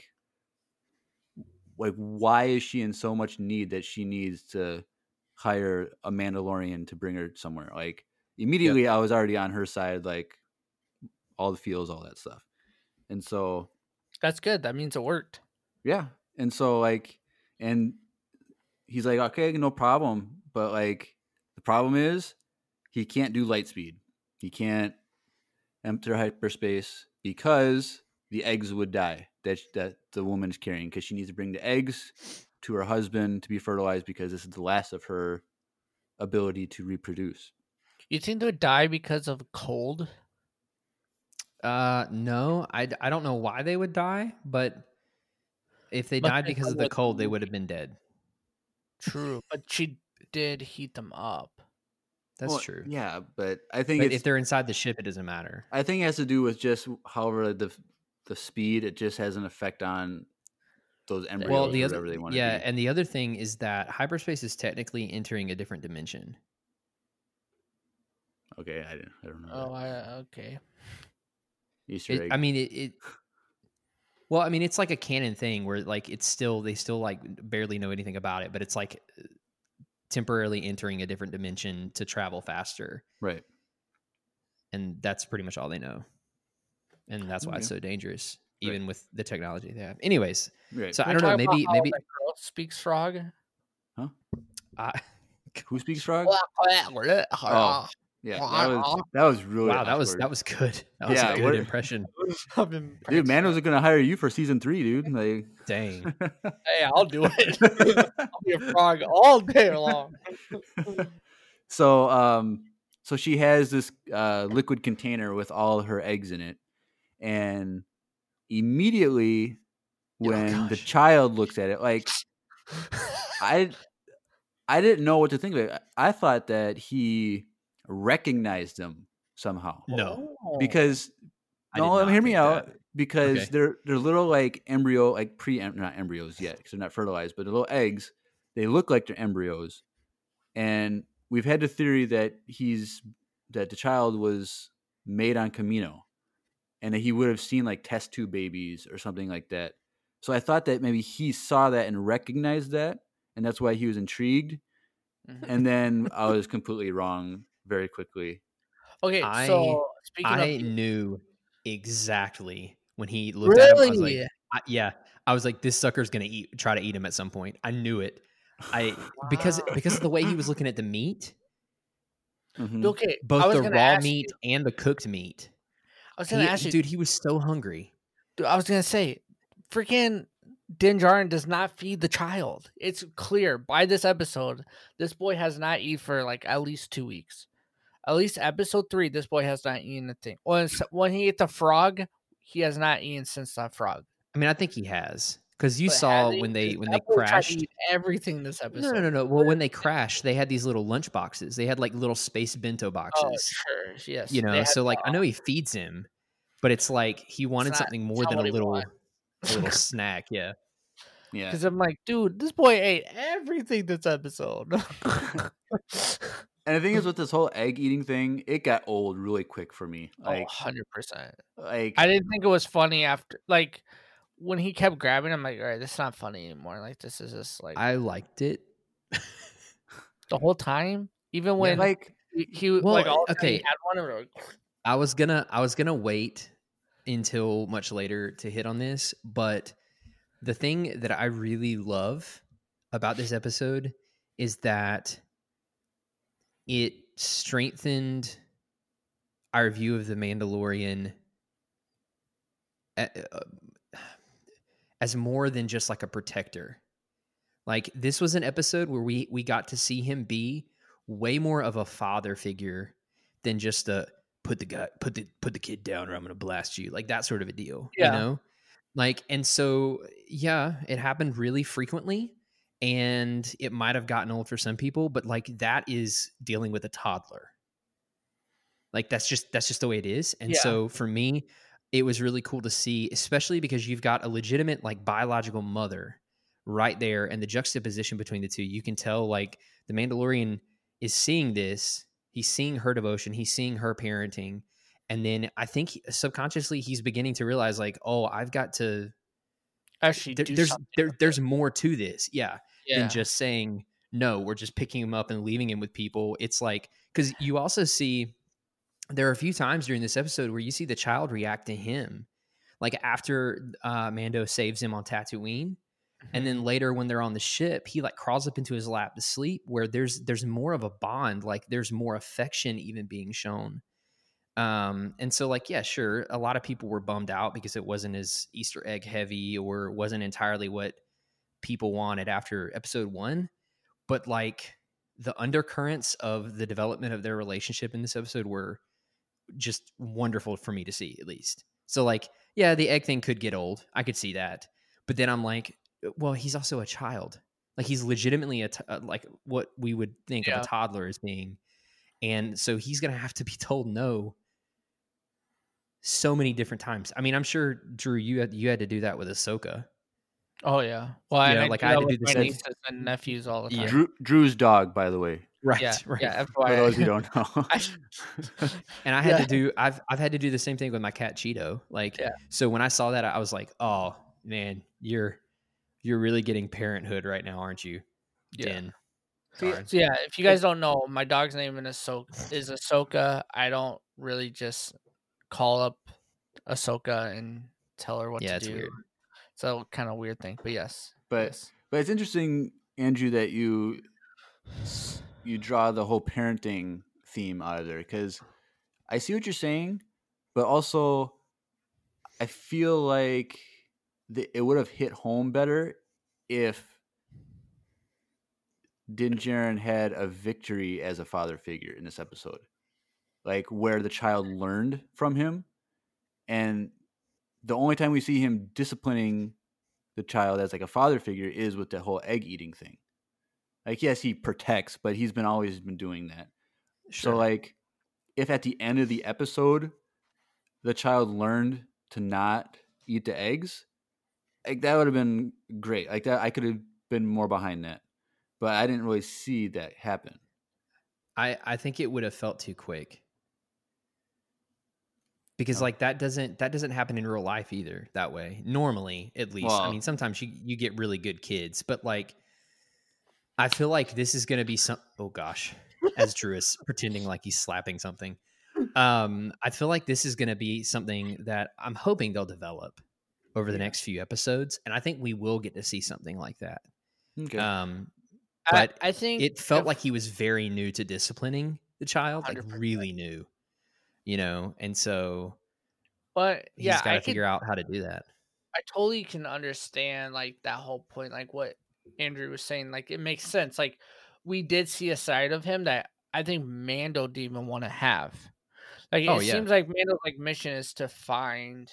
like why is she in so much need that she needs to hire a Mandalorian to bring her somewhere? Like immediately I was already on her side, like all the feels, all that stuff. And so That's good. That means it worked. yeah. And so like and he's like, okay, no problem. But like the problem is he can't do light speed. He can't enter hyperspace because the eggs would die that that the woman's carrying, because she needs to bring the eggs to her husband to be fertilized, because this is the last of her ability to reproduce. You think they would die because of cold? Uh, no, I, I don't know why they would die, but if they But died they because of would- the cold, they would have been dead. True, but she did heat them up. That's Well, true. Yeah, but I think But it's if they're inside the ship, it doesn't matter. I think it has to do with just however the the speed. It just has an effect on those embryos Well, or the whatever other they want to yeah, be. and the other thing is that hyperspace is technically entering a different dimension. Okay, I didn't. I don't know. Oh, that. I okay. Easter It, egg. I mean, it, it Well, I mean, it's like a canon thing where like it's still they still like barely know anything about it, but it's like temporarily entering a different dimension to travel faster, Right. and that's pretty much all they know, and that's why Okay. it's so dangerous, Right. even with the technology they have. Anyways, Right. so Can I we don't know, talk about maybe how maybe that girl speaks frog. I, Who speaks frog? Oh, Yeah, that was that was really wow, that was awkward. that was good. That was Yeah, a good what- impression. Dude, man was gonna hire you for season three, dude. Like, Dang. Hey, I'll do it. I'll be a frog all day long. so, um, so she has this uh, liquid container with all her eggs in it, and immediately when the gosh. child looks at it, like I, I didn't know what to think of it. I thought that he recognized them somehow No, because I did no, not hear me think out. that. Because Okay. they're they're little like embryo, like pre not embryos yet because they're not fertilized, but they're little eggs. They look like they're embryos, and we've had the theory that he's that the child was made on Camino, and that he would have seen like test tube babies or something like that. So I thought that maybe he saw that and recognized that, and that's why he was intrigued. Mhm. And then I was completely wrong very quickly. Okay, I- so speaking I of knew exactly when he looked at him. I was like, Really? I, yeah, I was like, this sucker's gonna eat, try to eat him at some point. I knew it. I because Wow. because of the way he was looking at the meat, Mhm. okay, I both was the gonna raw ask meat you- and the cooked meat. I was gonna He- ask you, dude, he was so hungry. dude, I was gonna say, freaking Din Djarin does not feed the child. It's clear by this episode, this boy has not eaten for like at least two weeks. At least episode three, this boy has not eaten a thing. When when he ate the frog, he has not eaten since that frog. I mean, I think he has because you But saw has he? when they 'Cause when that they boy tried to crashed. eat everything this No, episode. no, no, no. Well, when they crashed, they had these little lunch boxes. They had like little space bento Oh, boxes. sure, yes. You they know, had so like the- I know he feeds him, but it's like he wanted not- something more it's not than what a he little wanted. a little snack. Yeah. Yeah. Because I'm like, dude, this boy ate everything this episode. And the thing is, with this whole egg eating thing, it got old really quick for me. Oh, Like, one hundred percent. like I didn't think it was funny after, like, when he kept grabbing, I'm like, all right, this is not funny anymore. Like, this is just, like, I liked it. the whole time. Even Yeah. when like he, he Well, like, all of a sudden he okay. had one, and we're like, I was gonna I was gonna wait until much later to hit on this, but the thing that I really love about this episode is that it strengthened our view of the Mandalorian a- uh, as more than just like a protector. Like this was an episode where we we got to see him be way more of a father figure than just a put the guy put the put the kid down or I'm gonna blast you, like that sort of a deal. Yeah. You know? Like, and so yeah, it happened really frequently and it might have gotten old for some people, but like that is dealing with a toddler. Like that's just that's just the way it is. And Yeah. so for me, it was really cool to see, especially because you've got a legitimate like biological mother right there, and the juxtaposition between the two. You can tell like the Mandalorian is seeing this, he's seeing her devotion, he's seeing her parenting, and then I think he- subconsciously he's beginning to realize like, oh, I've got to actually, there, do there's something there, with it. there's more to this, yeah, yeah. than just saying no, we're just picking him up and leaving him with people. It's like, because you also see there are a few times during this episode where you see the child react to him, like after uh, Mando saves him on Tatooine. And then later when they're on the ship, he like crawls up into his lap to sleep, where there's there's more of a bond, like there's more affection even being shown. Um, and so like, yeah, sure, a lot of people were bummed out because it wasn't as Easter egg heavy or wasn't entirely what people wanted after episode one. But like the undercurrents of the development of their relationship in this episode were just wonderful for me to see, at least. So like, yeah, the egg thing could get old. I could see that. But then I'm like, well, he's also a child. Like he's legitimately a t- uh, like what we would think Yeah. of a toddler as being. And so he's going to have to be told no so many different times. I mean, I'm sure, Drew, you had, you had to do that with Ahsoka. Oh yeah. Well, You and know, I like, do I had that to with do the my same- nieces and nephews all the time. Yeah. Drew, Drew's dog, by the way. Right, Yeah, right. yeah. For those who F Y I. don't know. I- And I had Yeah. to do I've I've had to do the same thing with my cat Cheeto. Like Yeah. so when I saw that I was like, "Oh, man, you're you're really getting parenthood right now, aren't you?" Yeah. Den. See, Sorry. so yeah, if you guys don't know, my dog's name in Ahsoka is Ahsoka. I don't really just call up Ahsoka and tell her what Yeah, to it's do. weird. So kind of weird thing, but yes. But yes. but it's interesting, Andrew, that you s- you draw the whole parenting theme out of there, because I see what you're saying, but also I feel like the, it would have hit home better if Din Djarin had a victory as a father figure in this episode, like where the child learned from him, and the only time we see him disciplining the child as like a father figure is with the whole egg eating thing. Like, yes, he protects, but he's been always been doing that. Sure. So, like, if at the end of the episode the child learned to not eat the eggs, like that would have been great. Like that, I could have been more behind that, but I didn't really see that happen. I I think it would have felt too quick. Because Oh. like that doesn't that doesn't happen in real life either that way. Normally, at least. I Well- mean, sometimes you you get really good kids, but like I feel like this is going to be some oh gosh, as Drew is pretending like he's slapping something. Um I feel like this is going to be something that I'm hoping they'll develop over the Yeah. next few episodes, and I think we will get to see something like that. Okay. Um I, but I think it felt if- like he was very new to disciplining the child, like one hundred percent. really new, you know, and so but he's yeah, got I to could, figure out how to do that. I totally can understand like that whole point, like what Andrew was saying. Like it makes sense. Like we did see a side of him that I think Mando didn't even want to have. Like Oh, it yeah. seems like Mando's like mission is to find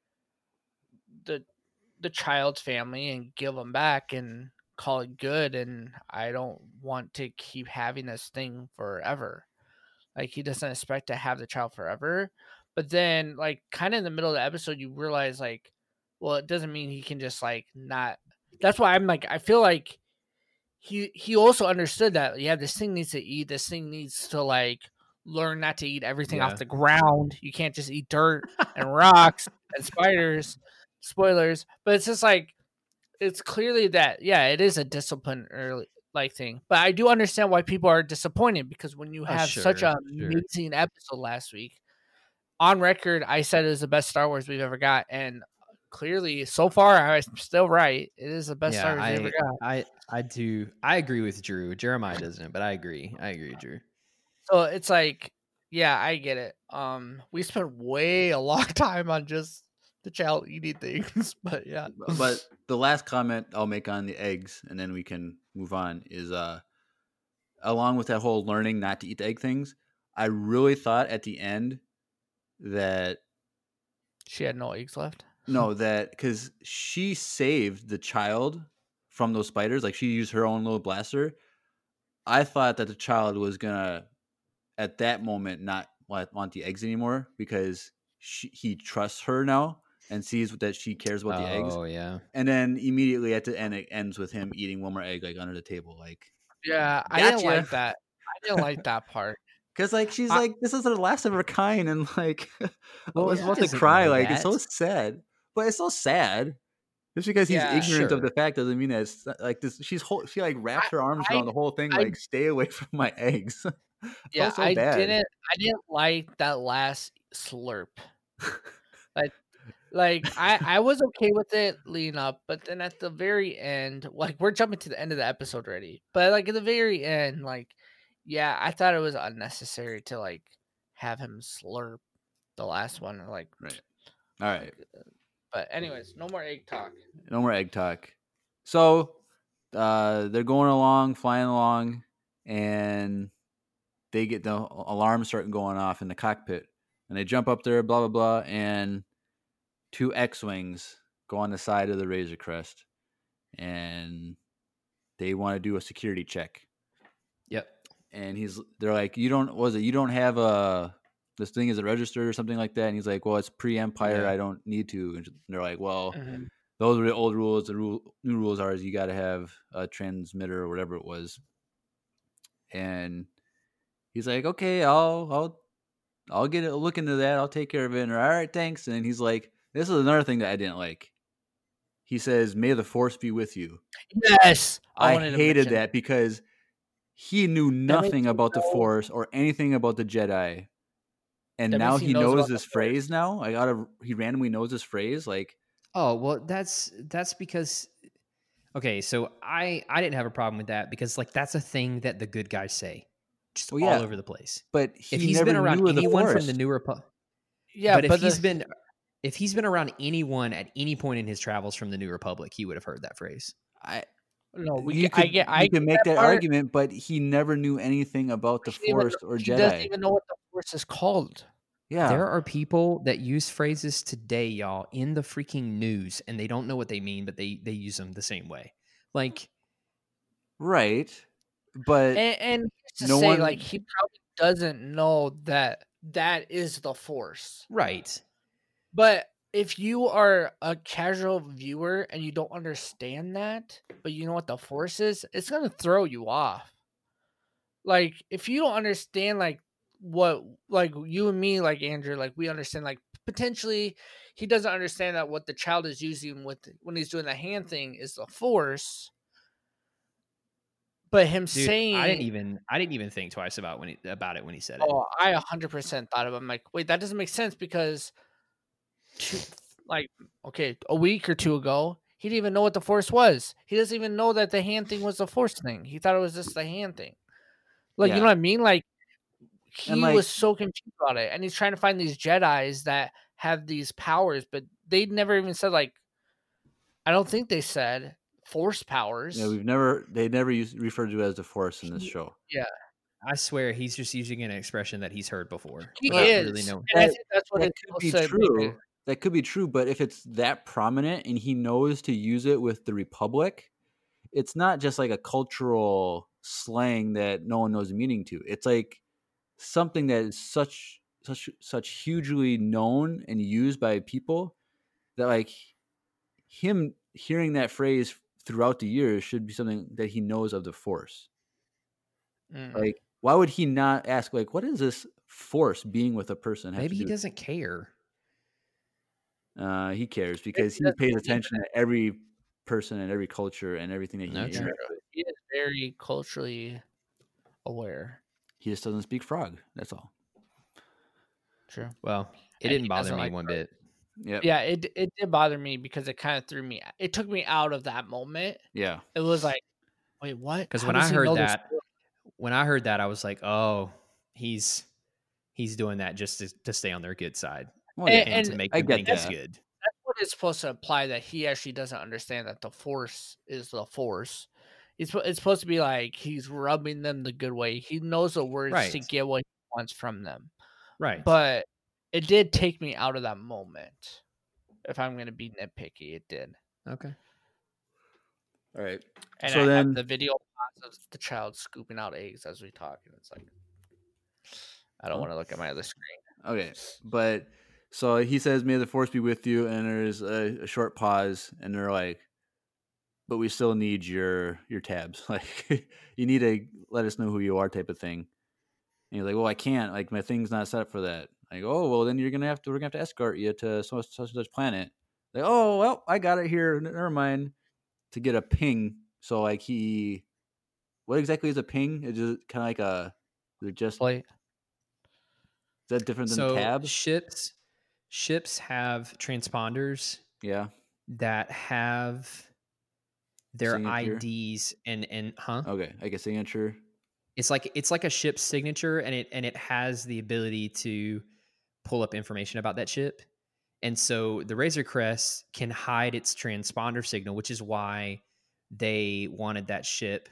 the the child's family and give them back and call it good. And I don't want to keep having this thing forever. Like he doesn't expect to have the child forever. But then like kind of in the middle of the episode you realize like, well, it doesn't mean he can just like not. That's why I'm like I feel like he he also understood that yeah, this thing needs to eat, this thing needs to like learn not to eat everything Yeah. off the ground. You can't just eat dirt and rocks and spiders. Spoilers, but it's just like it's clearly that yeah, it is a discipline early like thing. But I do understand why people are disappointed because when you Oh, have such sure, an sure. amazing episode last week, on record, I said it was the best Star Wars we've ever got, and clearly, so far, I'm still right. It is the best yeah, Star Wars I, we ever got. I I do I agree with Drew. Jeremiah doesn't, but I agree. I agree, Drew. So it's like, yeah, I get it. Um, we spent way a long time on just the child eating things, but yeah. But- but the last comment I'll make on the eggs, and then we can move on, is uh, along with that whole learning not to eat the egg things, I really thought at the end that She had no eggs left. no, that because she saved the child from those spiders, like she used her own little blaster. I thought that the child was gonna, at that moment, not want, want the eggs anymore because she, he trusts her now and sees that she cares about the eggs. Oh yeah. And then immediately at the end, it ends with him eating one more egg, like under the table, like Yeah, I didn't Gotcha. like that. I didn't like that part. because like she's I- like this is the last of her kind, and like I Well, was he about to doesn't cry, know like it's so that. sad, but it's so sad. Just because he's Yeah, ignorant of sure. the fact doesn't mean that it's like this. She's whole, she like wraps her arms I- around the whole thing, I- like stay away from my eggs. Yeah, Felt so I bad. didn't. I didn't like that last slurp. like, like I, I was okay with it leading up, but then at the very end, like we're jumping to the end of the episode already. But like at the very end, like, yeah, I thought it was unnecessary to like have him slurp the last one. Like, Right. All right, but anyways, no more egg talk. no more egg talk. So uh, they're going along, flying along, and they get the alarm starting going off in the cockpit, and they jump up there, blah blah blah, and two X-wings go on the side of the Razor Crest, and they want to do a security check. Yep. And he's, they're like, you don't, what was it? You don't have a, this thing is it registered or something like that? And he's like, well, it's pre-Empire. Yeah. I don't need to. And they're like, well, Mhm. those are the old rules. The rule, new rules are is you got to have a transmitter or whatever it was. and he's like, okay, I'll I'll I'll get a look into that. I'll take care of it. And, all right, thanks. And then he's like, this is another thing that I didn't like. He says, may the force be with you. Yes, I, wanted to hated mention that because he knew makes nothing you about the know- force or anything about the Jedi. And That now means he he knows knows about this the Force. phrase now. I gotta he randomly knows this phrase. Like, Oh, well, that's that's because okay, so I I didn't have a problem with that because like that's a thing that the good guys say, just Well, yeah. all over the place. but he If he's never been around knew of the anyone from force. the New Republic, Yeah, but if but he's the- been if he's been around anyone at any point in his travels from the New Republic, he would have heard that phrase. I, no, we you get, could, I get, you I could get make that, part. argument, but he never knew anything about the He didn't even force know- or he doesn't Jedi. even know what the force is called. Yeah, There are people that use phrases today, y'all, in the freaking news, and they don't know what they mean, but they they use them the same way. Like, right. But And, and here's to No say, one- like, he probably doesn't know that that is the force. right. But if you are a casual viewer and you don't understand that, but you know what the force is, it's gonna throw you off. Like, if you don't understand, like, what, like, you and me, like, Andrew, like, we understand, like, potentially he doesn't understand that what the child is using with when he's doing the hand thing is the force. But him Dude, saying, I didn't even I didn't even think twice about when he, about it when he said it. oh, I one hundred percent thought of it. I'm like, wait, that doesn't make sense because, two, like, okay, a week or two ago, he didn't even know what the force was. He doesn't even know that the hand thing was the force thing. He thought it was just the hand thing. Like, Yeah. you know what I mean? Like, he And, like- was so confused about it, and he's trying to find these Jedis that have these powers, but they never even said, like, I don't think they said force powers. yeah, we've never they never used referred to it as the force in this show. I swear he's just using an expression that he's heard before. He without is, really knowing. and I That- think that's what that it's could be supposed to make true. it- That could be true, but if it's that prominent and he knows to use it with the Republic, it's not just like a cultural slang that no one knows the meaning to. It's like something that is such such such hugely known and used by people that like him hearing that phrase throughout the years should be something that he knows of the force. Mm. Like, why would he not ask, like, what is this force being with a person? have Maybe to he do? doesn't care. Uh, he cares because he doesn't pays believe attention to every person and every culture and everything that he Okay. interacts with. He is very culturally aware. He just doesn't speak frog. That's all. True. Well, it And didn't he bother doesn't me like one Frodo. bit. Yep. Yeah, it it did bother me because it kind of threw me. It took me out of that moment. Yeah. It was like, wait, what? Because How when does I he heard know this that, force? when I heard that, I was like, oh, he's he's doing that just to, to stay on their good side Well, And- yeah. and, and to make I them get think he's that. good. That's what it's supposed to imply that he actually doesn't understand that the force is the force. It's spo- it's supposed to be like he's rubbing them the good way. He knows the words to Right. get what he wants from them. Right. But it did take me out of that moment. If I'm going to be nitpicky, it did. okay. All right. And So I then- have the video of the child scooping out eggs as we talk, and it's like, I don't Oh. want to look at my other screen. Okay. But so he says, may the force be with you. And there's a, a short pause. And they're like, but we still need your your tabs. Like, you need to let us know who you are type of thing. And he's like, well, I can't. Like, my thing's not set up for that. I go, oh, well, then you're going to have to, we're going to have to escort you to such such and such planet. Like, oh, well, I got it here. Never mind. To get a ping. So, like, he, what exactly is a ping? It's just kind of like a, is it just, Play. is that different than So tabs? ships ships have transponders Yeah. that have their Signature. I Ds and and huh? Okay. I guess signature. It's like it's like a ship's signature, and it and it has the ability to pull up information about that ship. And so the Razor Crest can hide its transponder signal, which is why they wanted that ship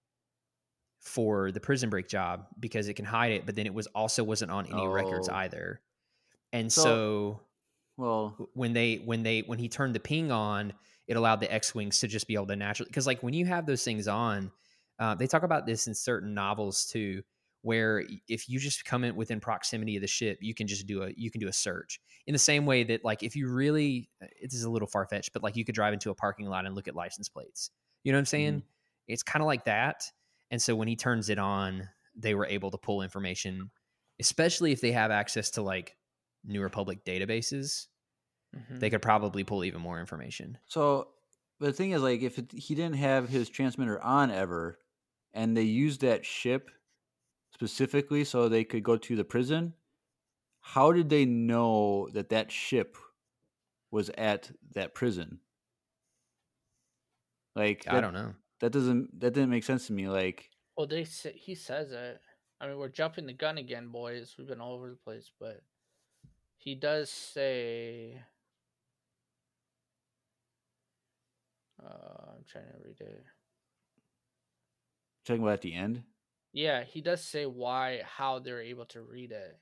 for the prison break job, because it can hide it, but then it was also wasn't on any records Oh. either. And So- so Well, when they when they when he turned the ping on, it allowed the X-wings to just be able to naturally, because like when you have those things on, uh, they talk about this in certain novels too, where if you just come in within proximity of the ship, you can just do a you can do a search in the same way that like if you really, it is a little far fetched, but like you could drive into a parking lot and look at license plates. You know what I'm saying? It's kind of like that. And so when he turns it on, they were able to pull information, especially if they have access to like New Republic databases. Mhm. They could probably pull even more information. So the thing is, like, if it, he didn't have his transmitter on ever, and they used that ship specifically so they could go to the prison, how did they know that that ship was at that prison? Like, I that, don't know. that doesn't that didn't make sense to me. Like, Well, they say, he says it. I mean, we're jumping the gun again, boys. We've been all over the place, but he does say. Uh, I'm trying to read it. talking about at the end. Yeah, he does say why, how they're able to read it.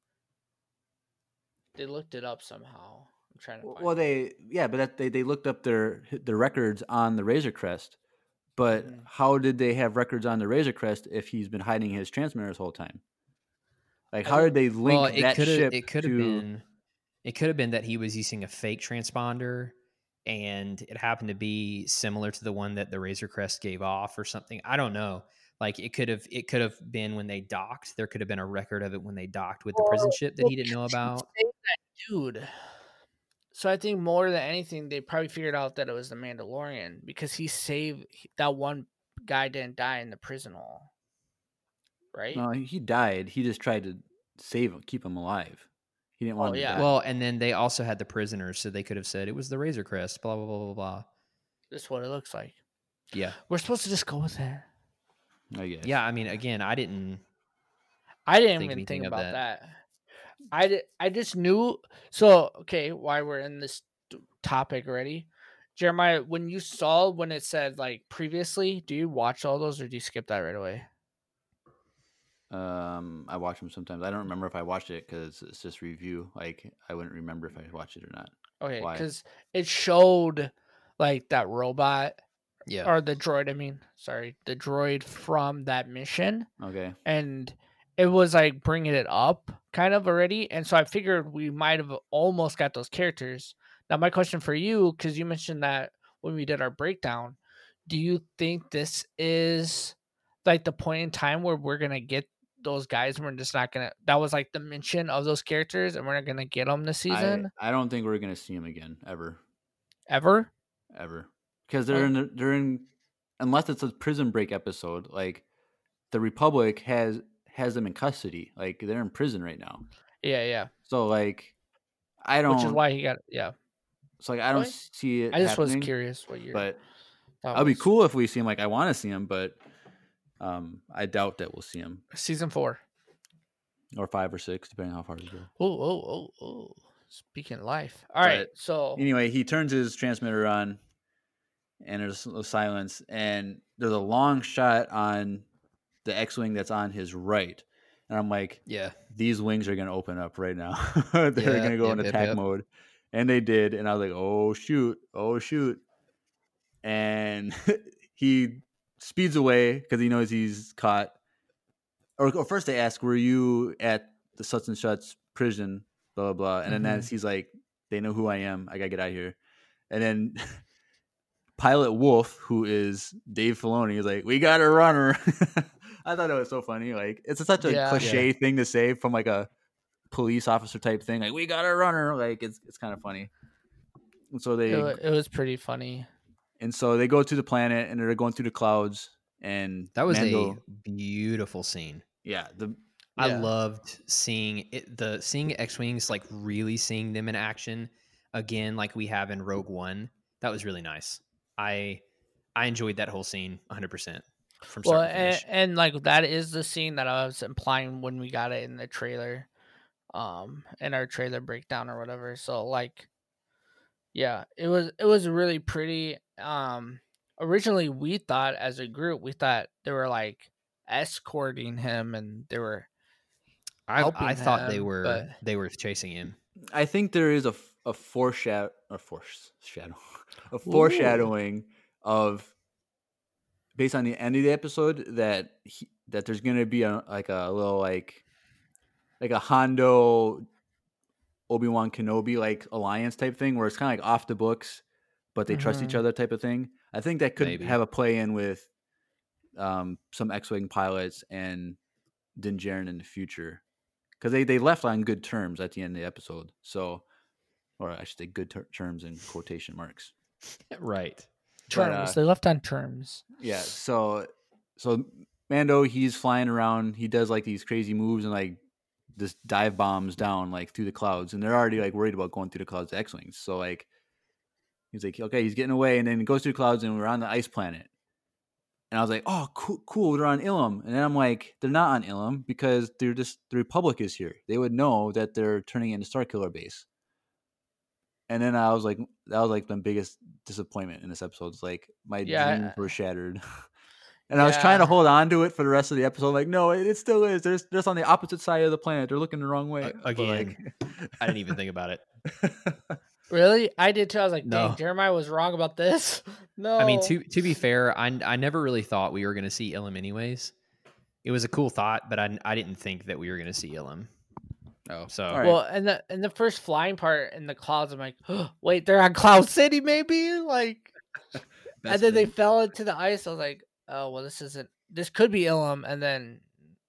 They looked it up somehow. I'm trying to find Well, it. they yeah, but that, they they looked up their their records on the Razor Crest. But Mhm. how did they have records on the Razor Crest if he's been hiding his transmitter this whole time? Like, I how did think- they link Well, it that could have ship it could have to? been it could have been that he was using a fake transponder and it happened to be similar to the one that the Razor Crest gave off or something. I don't know. Like it could have it could have been when they docked. There could have been a record of it when they docked with the prison ship that he didn't know about. Dude. So I think more than anything, they probably figured out that it was the Mandalorian because he saved that one guy didn't die in the prison hall, right? No, he died. He just tried to save him, keep him alive. He didn't want Oh, him yeah. to die. Well, and then they also had the prisoners, so they could have said it was the Razor Crest, blah blah blah blah blah. This is what it looks like. Yeah. We're supposed to just go with it. I guess. Yeah, I mean again, I didn't I didn't Think even anything think of about that. that. I, di- I just knew. So, okay, why we're in this t- topic already. Jeremiah, when you saw when it said like previously, do you watch all those or do you skip that right away? Um, I watch them sometimes. I don't remember if I watched it because it's just review. Like, I wouldn't remember if I watched it or not. Okay, Why? because it showed like that robot Yeah. or the droid. I mean, sorry, the droid from that mission, Okay. and it was like bringing it up kind of already. And so I figured we might have almost got those characters. Now, my question for you, because you mentioned that when we did our breakdown, do you think this is like the point in time where we're gonna get those guys and we're just not gonna? That was like the mention of those characters, and we're not gonna get them this season I, I don't think we're gonna see him again ever, ever. ever, because they're Oh. in the, they're in unless it's a prison break episode. Like, the Republic has has them in custody. Like, they're in prison right now. Yeah, yeah. So like, I don't. Which is why he got. Yeah, So like, I don't Okay. see it. I just was happening, curious what you're. But thought it'll be was. cool if we see him. Like, I want to see him, but um, I doubt that we'll see him, Season four. or five or six, depending on how far we go. Oh, oh, oh, oh. Speaking life. All right. But So Anyway, he turns his transmitter on, and there's a silence, and there's a long shot on the X-wing that's on his right, and I'm like, Yeah. these wings are gonna open up right now. They're Yeah, gonna go yep, in yep, attack yep. mode, and they did, and I was like, oh shoot, oh shoot, and he speeds away because he knows he's caught. Or, or first they ask, were you at the such and such prison, blah blah blah, and then Mhm. that's, he's like, they know who I am, I gotta get out of here, and then Pilot Wolf, who is Dave Filoni, is like, we got a runner. I thought it was so funny. Like, it's such a Yeah. cliche thing to say from like a police officer type thing. Like, we got a runner. Like, it's it's kind of funny. And so they it, wa- it was pretty funny. and so they go to the planet, and they're going through the clouds. And That was Mando, a beautiful scene. yeah. The I Yeah. loved seeing it, the seeing X-wings, like really seeing them in action again, like we have in Rogue One. That was really nice. I I enjoyed that whole scene one hundred percent from start Well, to and, finish. and like that is the scene that I was implying when we got it in the trailer, um, in our trailer breakdown or whatever. So like, yeah, it was it was really pretty. Um, originally we thought as a group we thought they were like escorting him and they were I, helping I thought they him, were but- they were chasing him. I think there is a f- a foreshadow a foreshadow a foreshadowing of, based on the end of the episode, that he, that there's gonna be a like a little like like a Hondo Obi-Wan Kenobi like alliance type thing where it's kind of like off the books, but they trust each Mhm. other type of thing. I think that could Maybe. have a play in with um, some X-wing pilots and Din Djarin in the future, because they, they left on good terms at the end of the episode. So, or I should say, good ter- terms in quotation marks. Right. Terms. But, uh, they left on terms. Yeah. So, so Mando, he's flying around. He does like these crazy moves and like just dive bombs down like through the clouds, and they're already like worried about going through the clouds with X-wings. So like, he's like, okay, he's getting away, and then he goes through the clouds, and we're on the ice planet. And I was like, oh, cool, cool, they're on Ilum. And then I'm like, they're not on Ilum because they're just the Republic is here. They would know that they're turning into Starkiller base. And then I was like, that was like the biggest disappointment in this episode. It's like my Yeah, dreams I- were shattered. And I was trying to Yeah. hold on to it for the rest of the episode. Like, no, it, it still is. They're just on the opposite side of the planet. They're looking the wrong way. A- But, again. like, I didn't even think about it. Really? I did too. I was like, No. dang, Jeremiah was wrong about this. No. I mean, to to be fair, I I never really thought we were going to see Ilum anyways. It was a cool thought, but I I didn't think that we were going to see Ilum. oh, So all right. Well, and the and the first flying part in the clouds, I'm like, oh, wait, they're on Cloud City, maybe? Like, and then they Bespin. fell into the ice. I was like, oh, well, this isn't. This could be Ilum, and then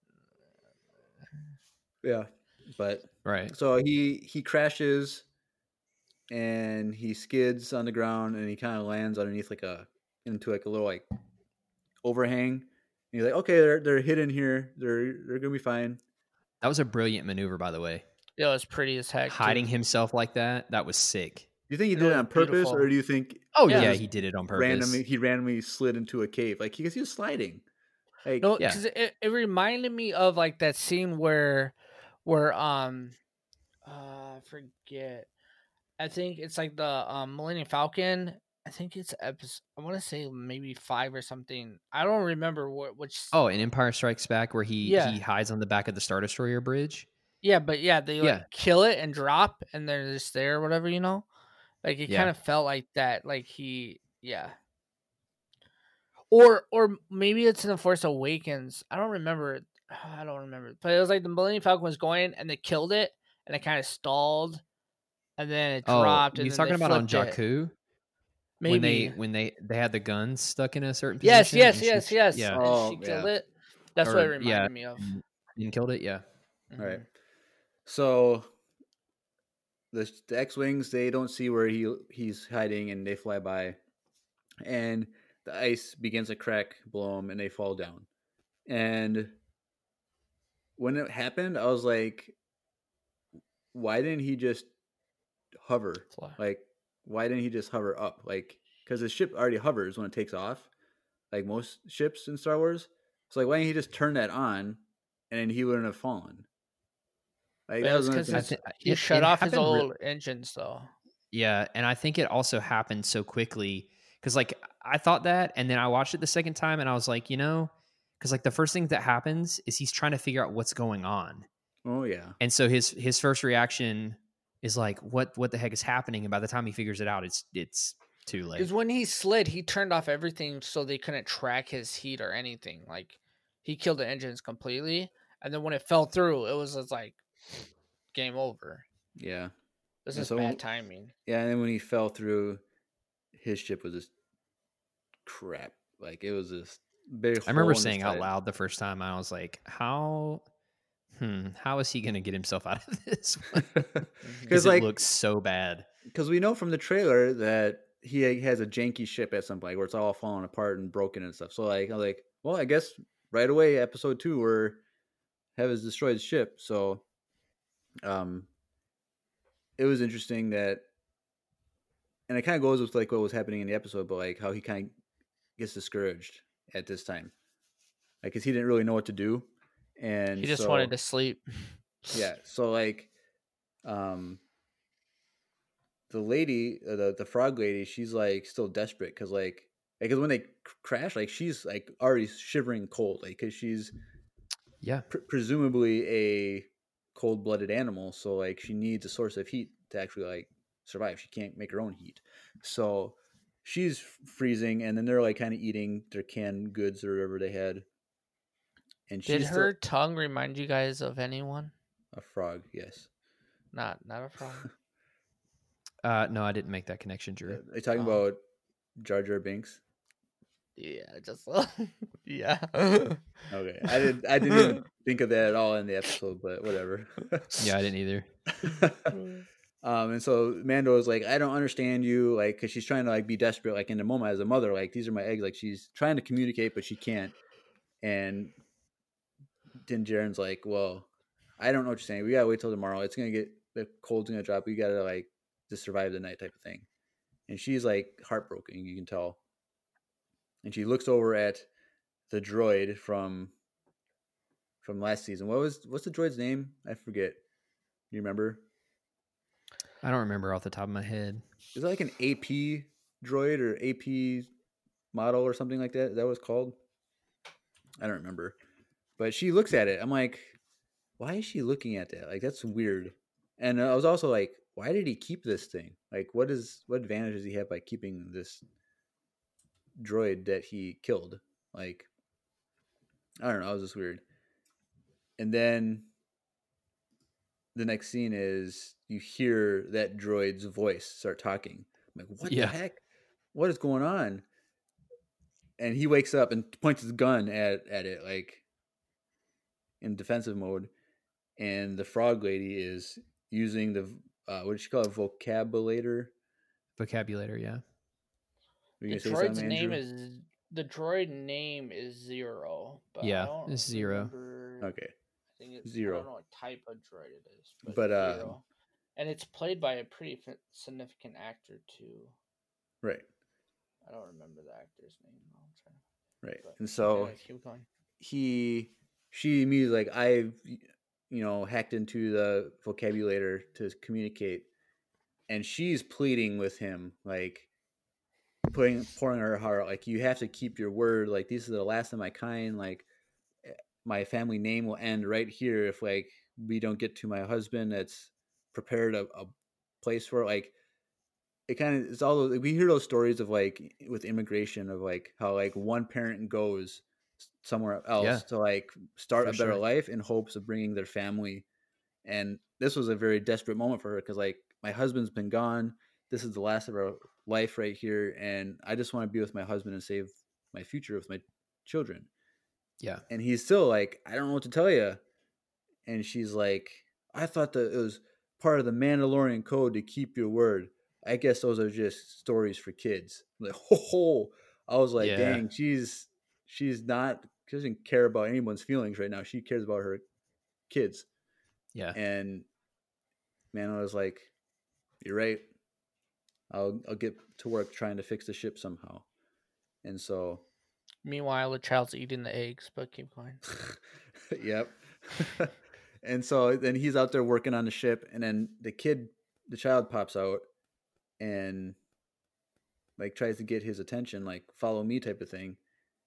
yeah, but right. so he he crashes and he skids on the ground and he kind of lands underneath like a into like a little like overhang. And he's like, okay, they're they're hidden here. They're they're gonna be fine. That was a brilliant maneuver, by the way. it was pretty as heck. Hiding too. himself like that, that was sick. Do you think he It did it was on purpose, beautiful. or do you think Oh Yeah. yeah, just he did it on purpose. randomly he randomly slid into a cave? Like because he was sliding. Like No, Yeah. because it, it reminded me of like that scene where, where um, uh, I forget. I think it's like the um Millennium Falcon. I think it's episode. I want to say maybe five or something. I don't remember what which. Oh, in Empire Strikes Back, where he Yeah. he hides on the back of the Star Destroyer bridge. Yeah, but yeah, they like Yeah. kill it and drop, and they're just there, or whatever, you know. Like it Yeah. kind of felt like that. Like he, yeah. Or or maybe it's in the Force Awakens. I don't remember. I don't remember. But it was like the Millennium Falcon was going, and they killed it, and it kind of stalled, and then it Oh, dropped. and you're then talking they about on flipped it. Jakku Maybe. when they when they they had the guns stuck in a certain yes, position. yes, and she- yes, yes. Yeah, And Oh, she killed yeah. it. That's what it Or- reminded yeah. me of. and killed it. Yeah, all right. Mhm. So the the X-wings, they don't see where he he's hiding, and they fly by, and the ice begins to crack, blow them, and they fall down. And when it happened, I was like, why didn't he just hover? Fly. Like, why didn't he just hover up? Like, because the ship already hovers when it takes off, like most ships in Star Wars. So, like, why didn't he just turn that on, and then he wouldn't have fallen? Like, Yeah, that it's was 'cause another it's- thing. He It- shut it off his happened re- old engines, though. yeah, and I think it also happened so quickly because like I thought that, and then I watched it the second time, and I was like, you know, because like the first thing that happens is he's trying to figure out what's going on, Oh yeah, and so his his first reaction is like, what what the heck is happening? And by the time he figures it out, it's it's too late. Because when he slid, he turned off everything so they couldn't track his heat or anything. Like he killed the engines completely, and then when it fell through, it was just like game over. yeah. This And is so- bad timing. Yeah, and then when he fell through, his ship was just crap. Like it was just big. I remember hole in his saying out side. loud the first time, I was like, how, hmm, how is he going to get himself out of this one? because Because like it looks so bad. because we know from the trailer that he has a janky ship at some point where it's all falling apart and broken and stuff. So like I'm like, well, I guess right away, episode two, where Heaven's destroyed his ship. So, um, it was interesting that, and it kind of goes with like what was happening in the episode, but like how he kind of gets discouraged at this time, like because he didn't really know what to do, and He just so- wanted to sleep. yeah. So like, um, the lady, uh, the the frog lady, she's like still desperate because like because when they c- crash, like she's like already shivering cold, like because she's Yeah. pr- presumably a cold blooded animal, so like she needs a source of heat to actually like survive. She can't make her own heat, so she's freezing, and then they're like kind of eating their canned goods or whatever they had. And Did she's still- her tongue remind you guys of anyone? a frog? Yes. Not, not a frog. Uh, no, I didn't make that connection, Drew. Are you talking Oh. about Jar Jar Binks? Yeah, just yeah. Okay, I didn't. I didn't even think of that at all in the episode, but whatever. Yeah, I didn't either. um, and so Mando is like, I don't understand you, like, because she's trying to like be desperate, like in the moment as a mother, like these are my eggs, like she's trying to communicate, but she can't. And Din Djarin's like, well, I don't know what you're saying. We gotta wait till tomorrow. It's gonna get the cold's gonna drop. We gotta like just survive the night type of thing. And she's like heartbroken, you can tell. And she looks over at the droid from from last season. What was what's the droid's name? I forget. You remember? I don't remember off the top of my head. Is it like an A P droid or A P model or something like that? Is that what it's called? I don't remember. But she looks at it. I'm like, why is she looking at that? Like, that's weird. And I was also like, why did he keep this thing? Like, what is what advantage does he have by keeping this droid that he killed? Like, I don't know. It was just weird. And then the next scene is you hear that droid's voice start talking. I'm like, what Yeah. the heck? What is going on? And he wakes up and points his gun at, at it, like in defensive mode. And the frog lady is using the, uh, what did she call it? Vocabulator? Vocabulator, yeah. Were you The gonna say droid's something, name Andrew? is the droid name is Zero. But Yeah, I don't it's Zero. remember- Okay. I think it's Zero. I don't know what type of droid it is, but, But, uh, Zero. And it's played by a pretty f- significant actor too. Right. I don't remember the actor's name. I'll try. Right. But And so anyways, keep going. he, she immediately like, I've, you know, hacked into the vocabulator to communicate. And she's pleading with him, like putting, pouring her heart, like, you have to keep your word. Like, these are the last of my kind. Like, my family name will end right here if like we don't get to my husband that's prepared a, a place for it. Like, it kind of it's all those, we hear those stories of like with immigration of like how like one parent goes somewhere else Yeah, to like start for a better sure. life in hopes of bringing their family. And this was a very desperate moment for her because like my husband's been gone. This is the last of our life right here, and I just want to be with my husband and save my future with my children. Yeah. And he's still like, I don't know what to tell you. And she's like, I thought that it was part of the Mandalorian code to keep your word. I guess those are just stories for kids. Like, ho ho. I was like, Yeah. dang, she's she's not she doesn't care about anyone's feelings right now. She cares about her kids. Yeah. And man, I was like, you're right. I'll I'll get to work trying to fix the ship somehow. And so Meanwhile, the child's eating the eggs, but keep going. yep. And so then he's out there working on the ship, and then the kid, the child pops out and like tries to get his attention, like follow me type of thing.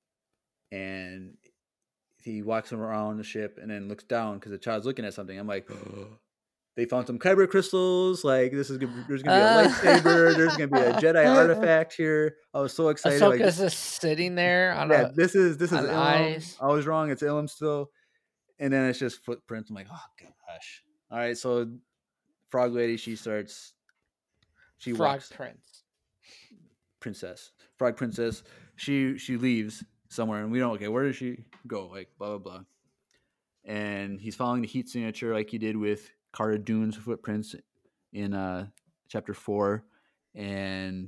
And he walks around the ship and then looks down because the child's looking at something. I'm like, oh, they found some kyber crystals. Like this is gonna, there's gonna be a Uh. lightsaber. There's gonna be a Jedi artifact here. I was so excited. Ahsoka's Like, just sitting there on yeah, a this is this is on Ilum. ice. I was wrong. It's Ilum still. And then it's just footprints. I'm like, oh gosh. All right, so frog lady, she starts. She frog walks. prince. Princess, frog princess. She she leaves somewhere, and we don't. Okay, where does she go? Like blah blah blah. And he's following the heat signature, like he did with Cara Dune's footprints in uh, chapter four, and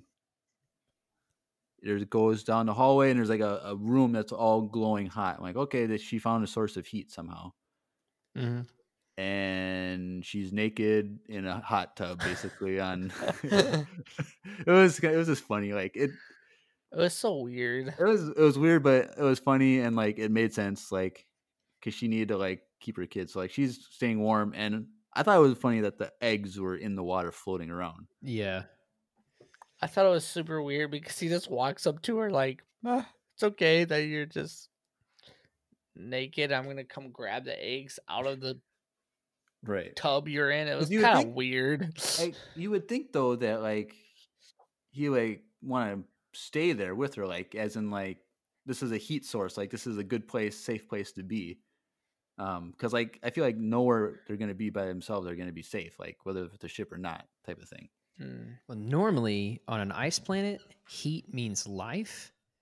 it goes down the hallway, and there's like a, a room that's all glowing hot. I'm like, okay, that she found a source of heat somehow. Mm-hmm. And she's naked in a hot tub, basically. On it was it was just funny, like it. It was so weird. It was it was weird, but it was funny and like it made sense, like because she needed to like keep her kids, so like she's staying warm. And I thought it was funny that the eggs were in the water floating around. Yeah. I thought it was super weird because he just walks up to her like, ah, it's okay that you're just naked. I'm gonna come grab the eggs out of the Right. tub you're in. It was you would kind of think- weird. Like, you would think though that like he like want to stay there with her, like as in like this is a heat source, like this is a good place, safe place to be. Um, because like I feel like nowhere they're gonna be by themselves, they're gonna be safe, like whether it's the ship or not, type of thing. Hmm. Well, normally on an ice planet, heat means life.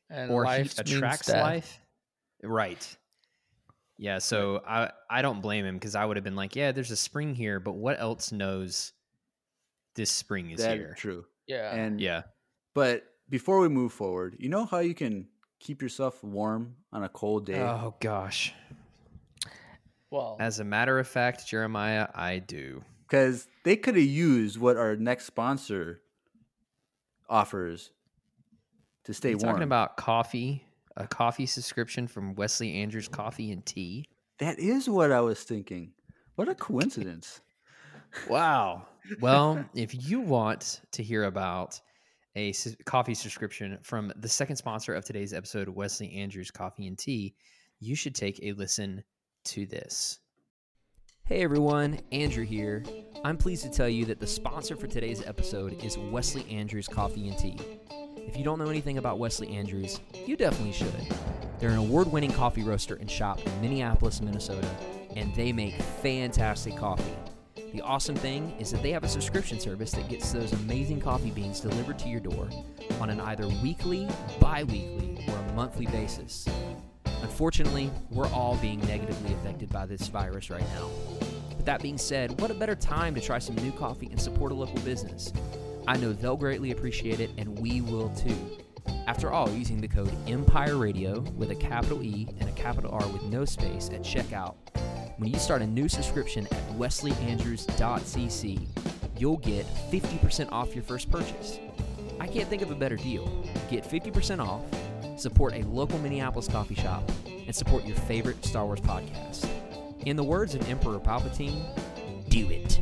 And or life heat means attracts death. life. Right. Yeah, so I I don't blame him because I would have been like, yeah, there's a spring here, but what else knows this spring is That here? true. Yeah. And Yeah. but before we move forward, you know how you can keep yourself warm on a cold day? Oh gosh. Well, As a matter of fact, Jeremiah, I do. Because they could have used what our next sponsor offers to stay You're warm. talking about coffee, a coffee subscription from Wesley Andrews Coffee and Tea. That is what I was thinking. What a coincidence. Wow. Well, if you want to hear about a s- coffee subscription from the second sponsor of today's episode, Wesley Andrews Coffee and Tea, you should take a listen to this. Hey everyone, Andrew here. I'm pleased to tell you that the sponsor for today's episode is Wesley Andrews Coffee and Tea. If you don't know anything about Wesley Andrews, you definitely should. They're an award-winning coffee roaster and shop in Minneapolis, Minnesota, and they make fantastic coffee. The awesome thing is that they have a subscription service that gets those amazing coffee beans delivered to your door on an either weekly, bi-weekly, or a monthly basis. Unfortunately, we're all being negatively affected by this virus right now. But that being said, what a better time to try some new coffee and support a local business. I know they'll greatly appreciate it, and we will too. After all, using the code Empire Radio with a capital E and a capital R with no space at checkout, when you start a new subscription at wesley andrews dot c c, you'll get fifty percent off your first purchase. I can't think of a better deal. Get fifty percent off, support a local Minneapolis coffee shop, and support your favorite Star Wars podcast. In the words of Emperor Palpatine, do it.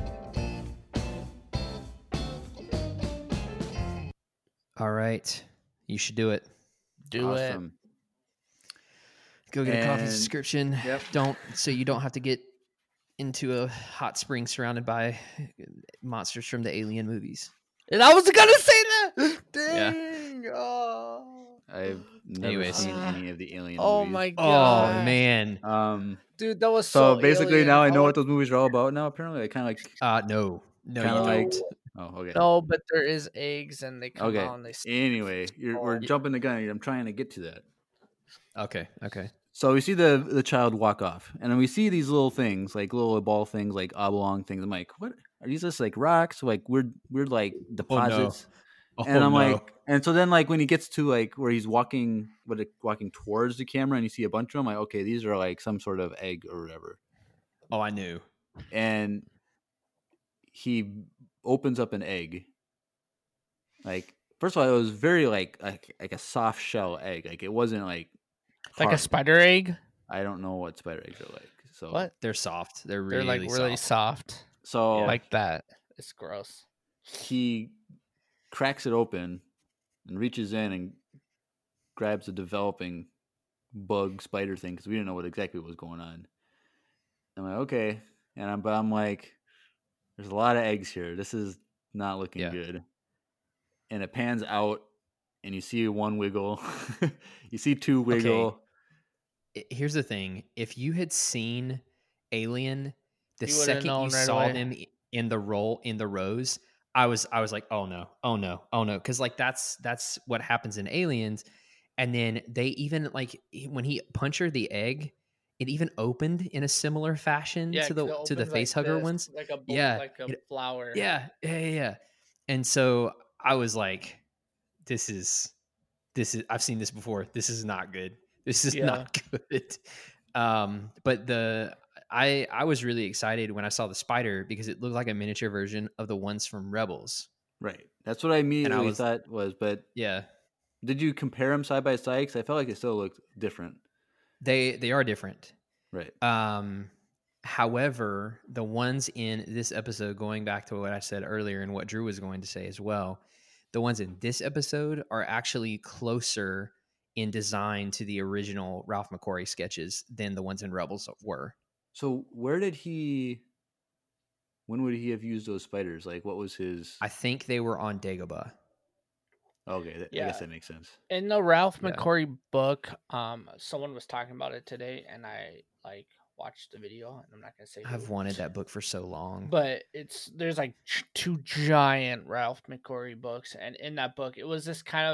All right. You should do it. do it. Awesome. Go get a coffee And- subscription. Yep. Don't so you don't have to get into a hot spring surrounded by monsters from the Alien movies. And I was gonna say that. Yeah. Dang. Oh. I've never Anyways. seen any of the Alien Oh movies. my Oh god. man. Um, Dude, that was so so. basically alien. now I know want- what those movies are all about now, apparently. I kind of like... Uh no. No, Kinda you like- don't. Oh, okay. No, but there is eggs, and they come Okay. out and they. Anyway, you're, we're Oh. jumping the gun. I'm trying to get to that. Okay, okay. So we see the the child walk off, and then we see these little things, like little ball things, like oblong things. I'm like, what are these? Just like rocks, like weird, weird, like deposits. and I'm like, and so then like when he gets to like where he's walking, what it- walking towards the camera, and you see a bunch of them, like, okay, these are like some sort of egg or whatever. Oh, I knew. And he opens up an egg. Like, first of all, it was very like like like a soft shell egg. Like it wasn't like Like a hard. spider egg. I don't know what spider eggs are like. So What? They're soft. They're They're really like really soft. soft, So like that. It's gross. he cracks it open and reaches in and grabs a developing bug spider thing because we didn't know what exactly was going on. I'm like, okay, and I'm but I'm like, there's a lot of eggs here. This is not looking Yeah. good. And it pans out, and you see one wiggle, you see two wiggle. I- Here's the thing. If you had seen Alien the You would've second known you right saw away. them i- in the roll in the rows, I was I was like, oh no, oh no, oh no. Cause like that's that's what happens in Aliens. And then they even like he- when he punctured the egg, it even opened in a similar fashion to the to the face hugger ones. like a Yeah, like a it- flower. Yeah, yeah, yeah, yeah. And so I was like, this is this is I've seen this before. This is not good. This is not good. Um, but the I I was really excited when I saw the spider because it looked like a miniature version of the ones from Rebels. Right, that's what I immediately was- thought was. But Yeah. did you compare them side by side? Because I felt like it still looked different. They they are different. Right. Um however, the ones in this episode, going back to what I said earlier and what Drew was going to say as well, the ones in this episode are actually closer in design to the original Ralph McQuarrie sketches than the ones in Rebels were. So where did he? When would he have used those spiders? Like, what was his? I think they were on Dagobah. Okay, that, I Yeah. guess that makes sense. In the Ralph Yeah. McQuarrie book, um, someone was talking about it today, and I like watched the video, and I'm not gonna say. I've who, wanted that book for so long. But it's there's like ch- two giant Ralph McQuarrie books, and in that book, it was this kind of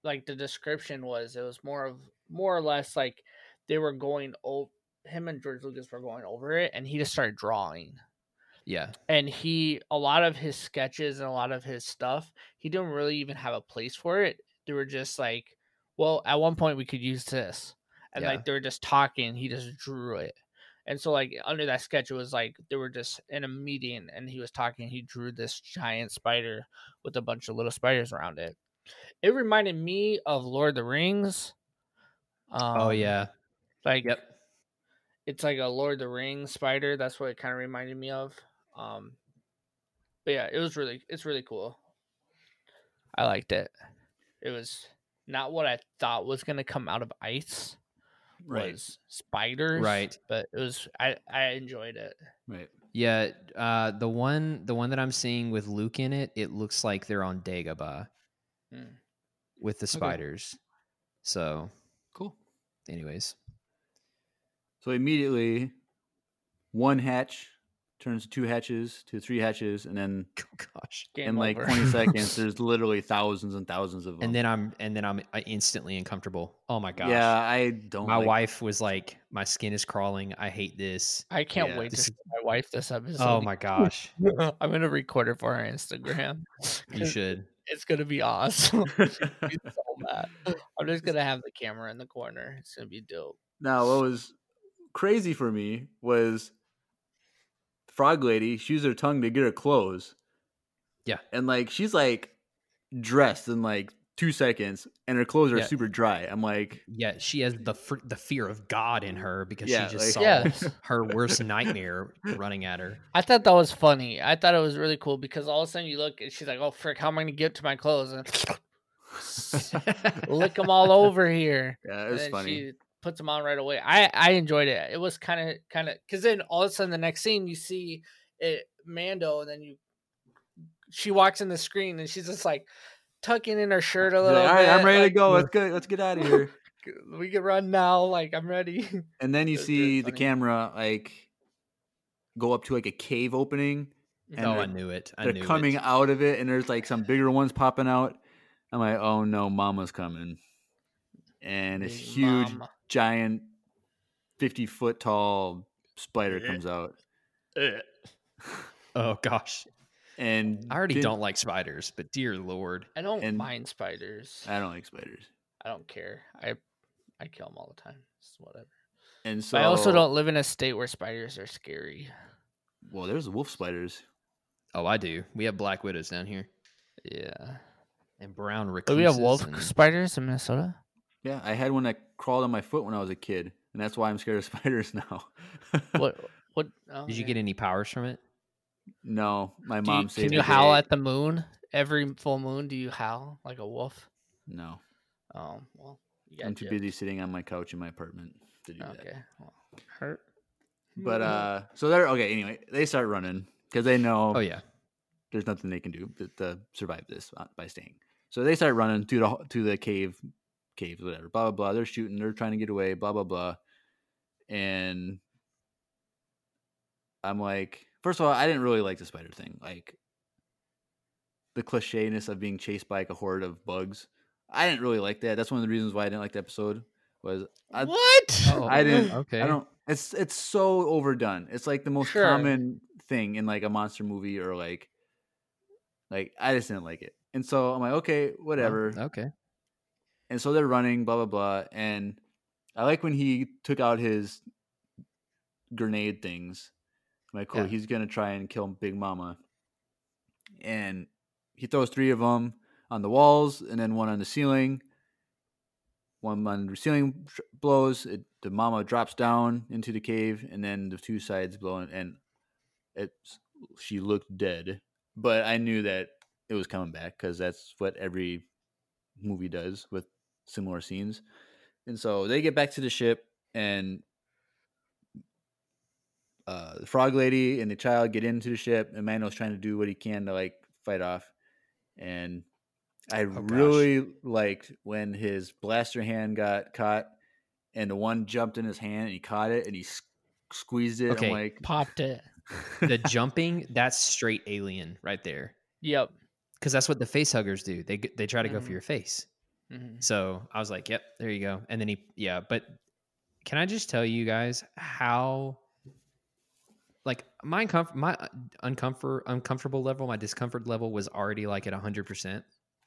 like the description was, it was more of more or less like they were going over him and George Lucas were going over it, and he just started drawing. Yeah. And he, a lot of his sketches and a lot of his stuff, he didn't really even have a place for it. They were just like, well, at one point we could use this. And Yeah. like they were just talking, he just drew it. And so like under that sketch, it was like they were just in a meeting and he was talking. He drew this giant spider with a bunch of little spiders around it. It reminded me of Lord of the Rings. Um, Oh yeah. Like, Yep. it's like a Lord of the Rings spider. That's what it kind of reminded me of. Um, but yeah, it was really, it's really cool. I liked it. It was not what I thought was going to come out of ice. Right. Was spiders. Right. But it was, I, I enjoyed it. Right. Yeah. Uh, the one the one that I'm seeing with Luke in it, it looks like they're on Dagobah Mm. with the spiders. So, Cool. anyways. So immediately, one hatch turns to two hatches to three hatches, and then Oh gosh. Game in like over. twenty seconds, there's literally thousands and thousands of them. And then I'm and then I'm uh, instantly uncomfortable. Oh my gosh. yeah, I don't. My like, wife was like, "My skin is crawling. I hate this." I can't Yeah. wait to This show is- my wife this episode. Oh my gosh. I'm going to record it for our Instagram. You should. It's going to be awesome. She's gonna be so mad. I'm just going to have the camera in the corner. It's going to be dope. Now, what was crazy for me was Frog Lady. She used her tongue to get her clothes. Yeah. And like she's like dressed in like two seconds, and her clothes are Yeah. super dry. I'm like, Yeah, she has the fr- the fear of God in her because Yeah, she just like- saw Yes. her worst nightmare running at her. I thought that was funny. I thought it was really cool because all of a sudden you look and she's like, oh, frick, how am I going to get to my clothes? And lick them all over here. yeah, it And was then funny. she puts them on right away. I, I enjoyed it. It was kind of, kind of, because then all of a sudden the next scene you see it, Mando, and then you, she walks in the screen and she's just like tucking in her shirt a She's little like, all right, bit. I'm ready like, to go. Let's go. Let's get out of here. We can run now. Like, I'm ready. And then you It was see really the funny. camera like go up to like a cave opening, and oh, they're, I knew it. I they're knew coming it. out of it, and there's like some bigger ones popping out. I'm like, oh no, Mama's coming, and this Big huge, mama. giant, fifty foot tall spider Yeah. comes out, Oh gosh. and I already didn't- don't like spiders, but dear lord. I don't And- mind spiders. I don't like spiders, I don't care. I I kill them all the time. It's whatever. and so But I also don't live in a state where spiders are scary. Well, there's wolf spiders. Oh, I do. We have black widows down here Yeah. and brown But recluses. we have wolf and- spiders in Minnesota. Yeah, I had one that crawled on my foot when I was a kid, and that's why I'm scared of spiders now. What? What? Oh, Did you yeah. get any powers from it? No, my Do you- mom saved Can you the howl day. at the moon every full moon? Do you howl like a wolf? No, Oh well, you got I'm too gypped. busy sitting on my couch in my apartment to do that. Okay. Well, hurt. But uh, so they're okay. Anyway, they start running because they know Oh yeah. there's nothing they can do to, to survive this uh, by staying. So they start running to the to the cave, caves, whatever. Blah blah blah. They're shooting. They're trying to get away. Blah blah blah. And I'm like, first of all, I didn't really like the spider thing. Like the clichéness of being chased by like a horde of bugs. I didn't really like that. That's one of the reasons why I didn't like the episode. Was I, What? Oh, I didn't. Okay. I don't. It's it's so overdone. It's like the most Sure. common thing in like a monster movie or like, like I just didn't like it. And so I'm like, okay, Well, whatever. okay. And so they're running, blah blah blah. And I like when he took out his grenade things. I'm like, cool, Yeah. he's gonna try and kill Big Mama. And he throws three of them on the walls, and then one on the ceiling. One on the ceiling tr- blows. It, the mama drops down into the cave, and then the two sides blow, and it's she looked dead. But I knew that it was coming back because that's what every movie does with similar scenes. And so they get back to the ship, and uh, the frog lady and the child get into the ship, and Mando's trying to do what he can to like fight off. And I gosh. really liked when his blaster hand got caught, and the one jumped in his hand, and he caught it, and he s- squeezed it. Okay. I'm like, Popped it. The jumping, that's straight alien right there. Yep. Because that's what the face huggers do. They g- they try to go for Mhm. your face. Mhm. So I was like, yep, there you go. And then he, yeah. But can I just tell you guys how, like, my uncomf- my uncomfort uncomfortable level, my discomfort level was already like at one hundred percent.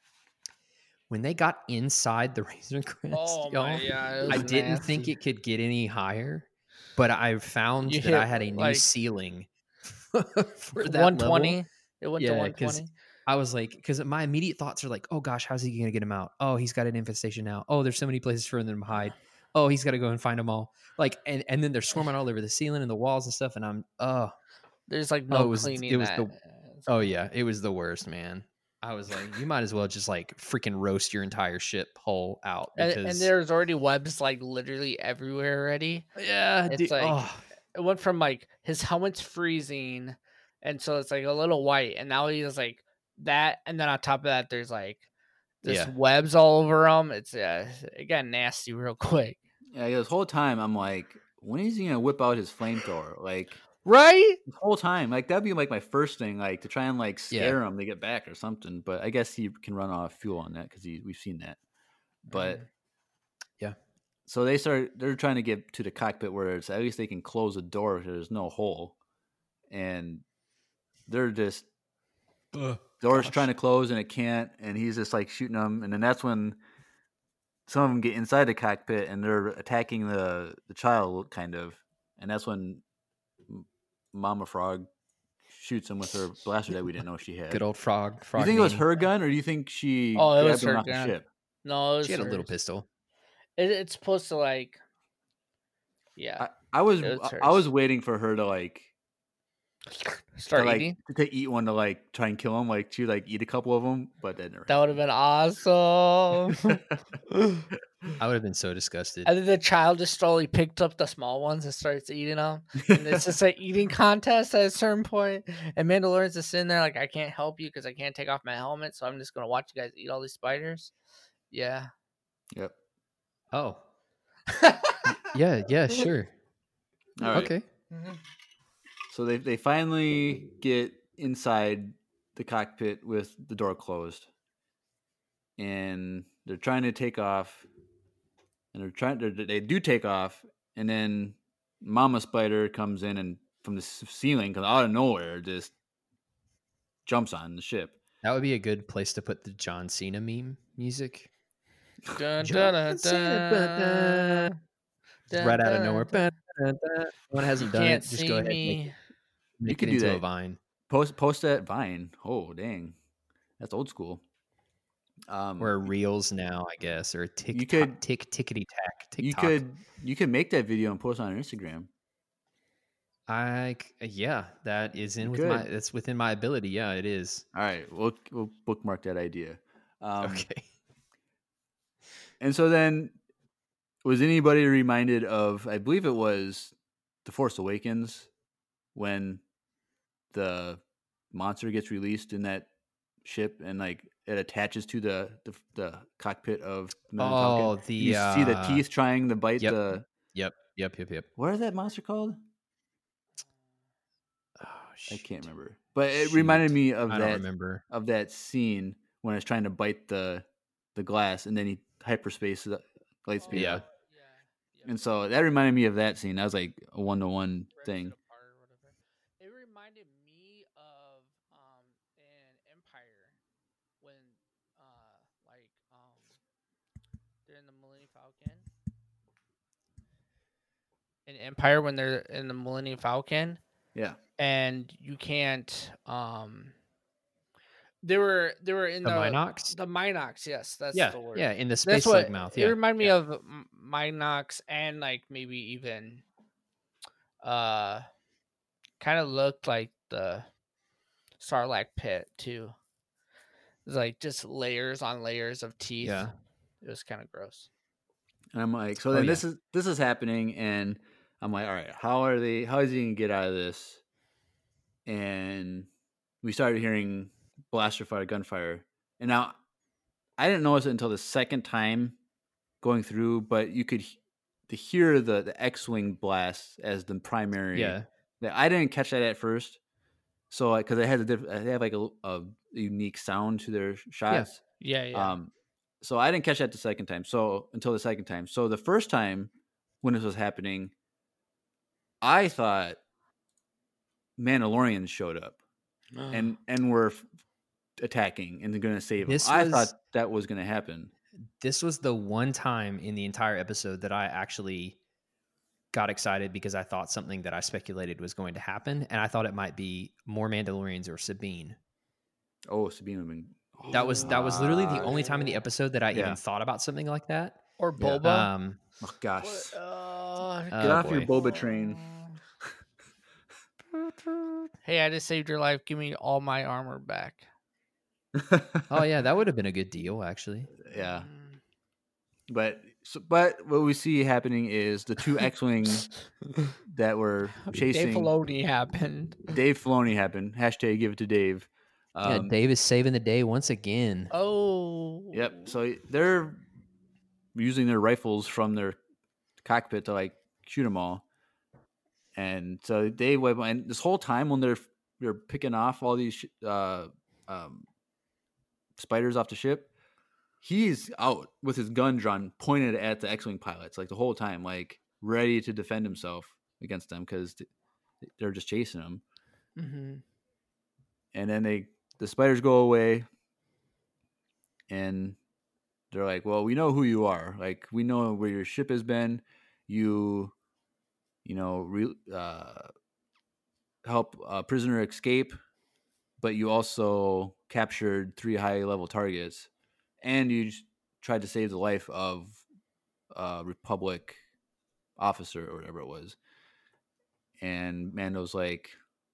When they got inside the Razor Crest, Oh y'all, my god, it I was didn't think nasty. it could get any higher, but I found You that I hit, had a new like, ceiling for that one level. twenty. It went to Yeah, one because twenty. I was like, because my immediate thoughts are like, oh gosh, how's he gonna get him out? Oh, he's got an infestation now. Oh, there's so many places for them to hide. Oh, he's got to go and find them all. Like, and and then they're swarming all over the ceiling and the walls and stuff. And I'm, oh, There's like oh, no it was, cleaning it was that. the, oh yeah, it was the worst, man. I was like, you might as well just like freaking roast your entire ship whole out and, because and there's already webs like literally everywhere already. yeah, It's dude, like oh, it went from like his helmet's freezing, and so it's like a little white, and now he's like that, and then on top of that, there's like this Yeah. webs all over him. It's uh, it got nasty real quick, Yeah, this whole time I'm like, when is he gonna whip out his flamethrower? Like right? the whole time, like that'd be like my first thing, like to try and like Yeah. scare him to get back or something. But I guess he can run off fuel on that because we've seen that. But Mhm. yeah, so they start. They're trying to get to the cockpit where it's at least they can close the door. If there's no hole, and they're just doors gosh. trying to close and it can't. And he's just like shooting them. And then that's when some of them get inside the cockpit and they're attacking the the child, kind of. And that's when M- Mama Frog shoots him with her blaster that we didn't know she had. good old frog. Do frog you think it was Manny. her gun, or do you think she Oh, it grabbed was him her off gun. the ship? No, it was She had a little hers. pistol. It, it's supposed to like, yeah, I, I was It was I, I was hers. waiting for her to like start to like eating. to eat one to like try and kill him. Like she like eat a couple of them, but that never. That would have been awesome. I would have been so disgusted. And then the child just slowly picked up the small ones and starts eating them. And it's just an eating contest at a certain point. And Mandalorian's just sitting there like, I can't help you because I can't take off my helmet. So I'm just going to watch you guys eat all these spiders. Yeah. Yep. Oh, yeah, yeah, sure. All right. Okay. So they they finally get inside the cockpit with the door closed, and they're trying to take off, and they're trying to, they do take off, and then Mama Spider comes in and from the c- ceiling, comes out of nowhere, just jumps on the ship. That would be a good place to put the John Cena meme music. Dun, John dun, dun, Cena, ba- da. dun. Just right out of Dun, nowhere. dun, Ba- da- da. One You hasn't done can't it. Just see go ahead and make me. it, make could it do into a that. vine. Post post that Vine. Oh dang, that's old school. Um, Or reels now, I guess, or tick You could- tick tickety tack. you TikTok. could you could make that video and post it on Instagram. I c- yeah, that is in You with my could. that's within my ability. Yeah, it is. All right, we'll we'll bookmark that idea. Um, Okay. And so then, was anybody reminded of? I believe it was The Force Awakens when the monster gets released in that ship and like it attaches to the the, the cockpit of the Millennium Oh, Falcon. the You see the uh, teeth trying to bite yep. the. Yep, yep, yep, yep. What is that monster called? Oh, I shoot. can't remember, but it reminded Shoot. me of I don't that remember. of that scene when it's trying to bite the the glass and then he hyperspace the light speed Yeah. up. And so that reminded me of that scene. That was like a one to one thing. It reminded me of um in Empire when uh like um they're in the Millennium Falcon. In Empire when they're in the Millennium Falcon Yeah. and you can't um they were they were in The the Minox? the Minox, yes, that's Yeah, the word. yeah, in the That's space what leg mouth. it Yeah, reminded me yeah. of M- Minox and like maybe even uh kind of looked like the Sarlacc pit too. It's like just layers on layers of teeth. Yeah. It was kind of gross. And I'm like, so Oh, then yeah. this is this is happening, and I'm like, all right, how are they? How is he gonna get out of this? And we started hearing blaster fire, gunfire, and now I didn't notice it until the second time going through, but you could he- to hear the the X-wing blast as the primary. Yeah. That- I didn't catch that at first, so because it has a diff- they have like a, a unique sound to their shots. Yeah, yeah. Um, so I didn't catch that the second time. So until the second time. So the first time when this was happening, I thought Mandalorians showed up and and were f- attacking and going to save him. This I was- thought that was going to happen. This was the one time in the entire episode that I actually got excited because I thought something that I speculated was going to happen, and I thought it might be more Mandalorians or Sabine. Oh, Sabine would have been. That was that was literally the only time in the episode that I Yeah. even thought about something like that. Or Yeah. Boba. Um, Oh gosh, Uh, get oh, off your boy. Boba train. Hey, I just saved your life. Give me all my armor back. oh yeah, that would have been a good deal actually. Yeah, but so, but what we see happening is the two X-wings that were chasing Dave Filoni happened. Dave Filoni happened. Hashtag give it to Dave. yeah, Um, Dave is saving the day once again. Oh. Yep. So they're using their rifles from their cockpit to like shoot them all, and so they went. And this whole time when they're they're picking off all these sh- uh, um, spiders off the ship, he's out with his gun drawn, pointed at the X-wing pilots, like the whole time, like ready to defend himself against them because they're just chasing him. Mm-hmm. And then they the spiders go away, and they're like, well, we know who you are. Like, we know where your ship has been. You, you know, re- uh, help a prisoner escape, but you also captured three high-level targets, and you j- tried to save the life of a Republic officer or whatever it was. And Mando's like,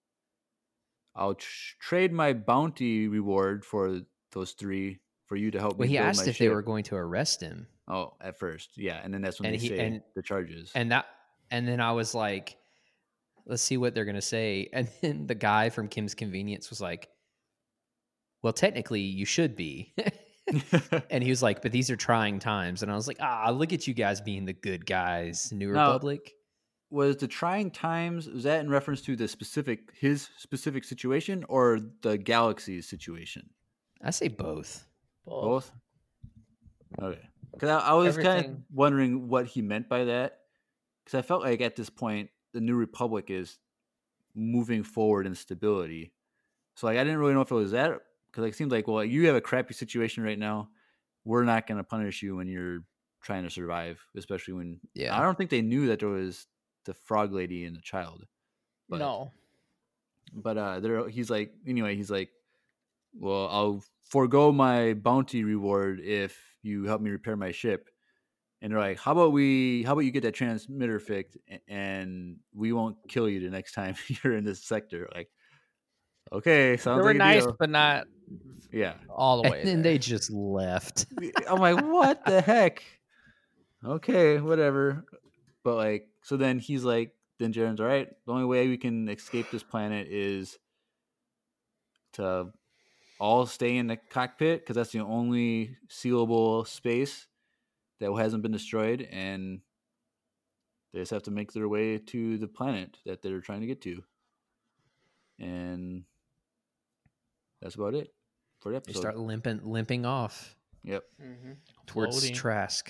I'll tr- trade my bounty reward for those three for you to help Well, me he build asked my if they ship." were going to arrest him, Oh, at first, yeah, and then that's when And they he- say and- the charges. and that and then I was like, let's see what they're gonna say. And then the guy from Kim's Convenience was like, well, technically you should be. And he was like, but these are trying times. And I was like, ah, look at you guys being the good guys, New Now- Republic. Was the trying times, was that in reference to the specific his specific situation or the galaxy's situation? I say both. Both. Okay, because I, I was kind of Everything. wondering what he meant by that, because I felt like at this point the New Republic is moving forward in stability. So like I didn't really know if it was that, because it seemed like, well, you have a crappy situation right now. We're not going to punish you when you're trying to survive, especially when Yeah. I don't think they knew that there was the frog lady and the child. But, No. But uh, there, he's like, anyway, he's like, well, I'll forego my bounty reward if you help me repair my ship. And they're like, how about we, how about you get that transmitter fixed, a- and we won't kill you the next time you're in this sector. Like, okay, sounds They were like a nice, deal. but not Yeah. all the And way. then there. they just left. I'm like, what the heck? Okay, whatever. But like, so then he's like, then Jaren's all right. The only way we can escape this planet is to all stay in the cockpit because that's the only sealable space that hasn't been destroyed, and they just have to make their way to the planet that they're trying to get to. And that's about it for the They episode. start limping limping off Yep. Mm-hmm. towards Floating. Trask.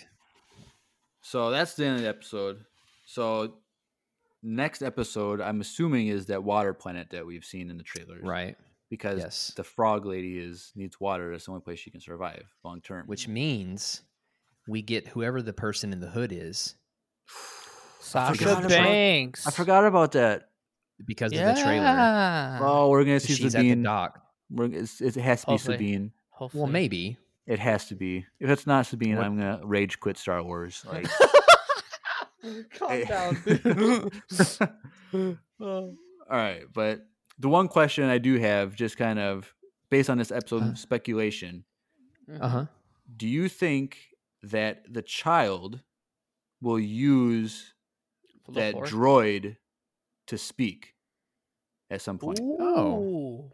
So that's the end of the episode. So next episode, I'm assuming, is that water planet that we've seen in the trailers, Right. Because Yes. the frog lady is needs water. That's the only place she can survive long term. Which means we get whoever the person in the hood is Sasha forgot about- Banks. I forgot about that. because Yeah. of the trailer. Oh, we're gonna see She's at the Sabine. dock. We're, it's, it has to be Hopefully. Sabine. Hopefully. Well, maybe. It has to be. If it's not Sabine, What- I'm gonna rage quit Star Wars. Like, Calm Hey. down, dude. all right, but the one question I do have, just kind of based on this episode Uh. speculation, Uh huh. do you think that the child will use For the that Force? droid to speak at some point? Oh.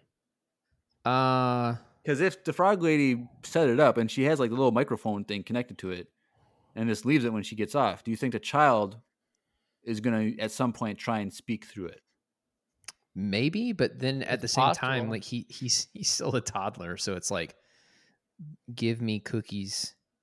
Uh, Because if the frog lady set it up and she has like the little microphone thing connected to it and just leaves it when she gets off, do you think the child is going to at some point try and speak through it? maybe, but then at It's the same time, possible. like he he's he's still a toddler, so it's like, give me cookies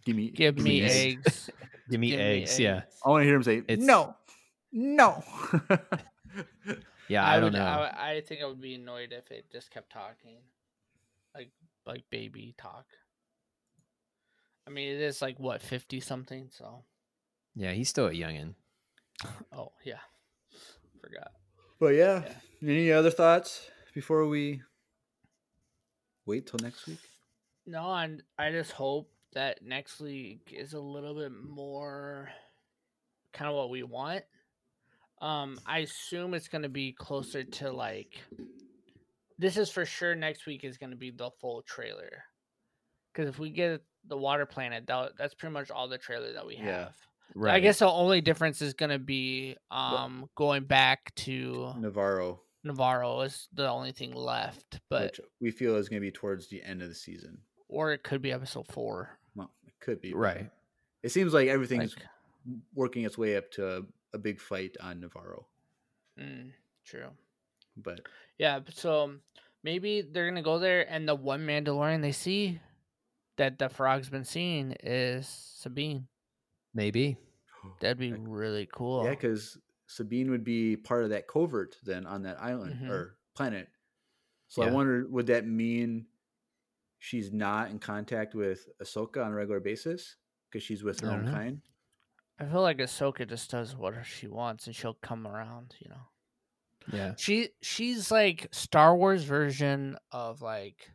Give me, Give me eggs. eggs. Give me Give me eggs. Yeah. eggs. I want to hear him say, It's- no, no. Yeah, I, don't would, know. I, I think I would be annoyed if it just kept talking, like like baby talk. I mean, it is like what fifty something. So, Yeah, he's still a youngin. oh yeah, forgot. But yeah, Yeah. any other thoughts before we wait till next week? No, and I just hope that next week is a little bit more kind of what we want. Um, I assume it's going to be closer to like. This is for sure. Next week is going to be the full trailer, because if we get the Water Planet, that, that's pretty much all the trailer that we have. Yeah. Right. I guess the only difference is going to be um going back to Navarro, Navarro is the only thing left, but which we feel is going to be towards the end of the season. or it could be episode four. Well, it could be. but Right. It seems like everything's Like, working its way up to a, a big fight on Navarro. mm, true. But Yeah, but so maybe they're gonna go there, and the one Mandalorian they see that the frog's been seeing is Sabine. Maybe. That'd be really cool. yeah, because Sabine would be part of that covert then on that island Mhm. or planet. So I Yeah. wonder, would that mean she's not in contact with Ahsoka on a regular basis because she's with her I don't own know. kind? I feel like Ahsoka just does what she wants, and she'll come around. You know, Yeah. she she's like Star Wars version of like.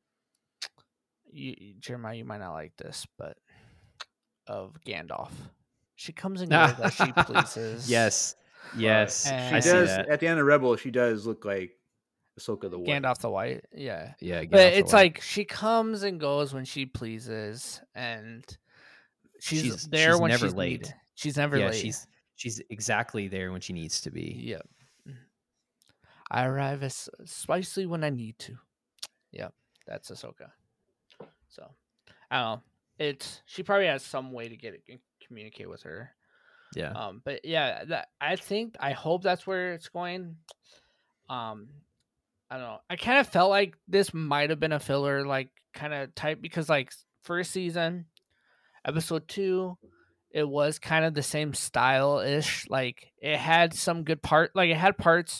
You, Jeremiah, you might not like this, but of Gandalf. She comes and goes as she pleases. Yes. Yes. She And- I see does that. at the end of Rebel. She does look like Ahsoka the White. Gandalf the White. Yeah. Yeah. get But off the it's way. like she comes and goes when she pleases, and she's, She's- there she's when never she's late. needed. She's never yeah, late. she's she's exactly there when she needs to be. Yep. I arrive as spicy when I need to. Yep, that's Ahsoka. So I don't know. It's she probably has some way to get it communicate with her. Yeah. Um, but yeah, that I think I hope that's where it's going. Um, I don't know. I kind of felt like this might have been a filler, like kind of type because like first season, episode two, it was kind of the same style ish. Like it had some good part, like it had parts.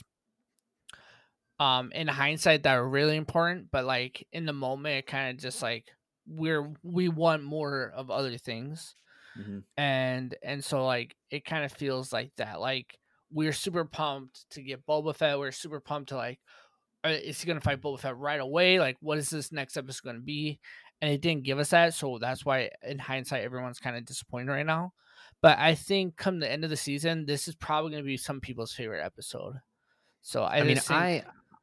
Um, in hindsight, that were really important, but like in the moment, it kind of just like we're we want more of other things. Mhm. and and so like it kind of feels like that. Like we're super pumped to get Boba Fett. We're super pumped to like, uh, is he gonna fight Boba Fett right away? Like, what is this next episode gonna be? And it didn't give us that, so that's why in hindsight everyone's kind of disappointed right now. But I think come the end of the season, this is probably gonna be some people's favorite episode. So I, I mean, just think, I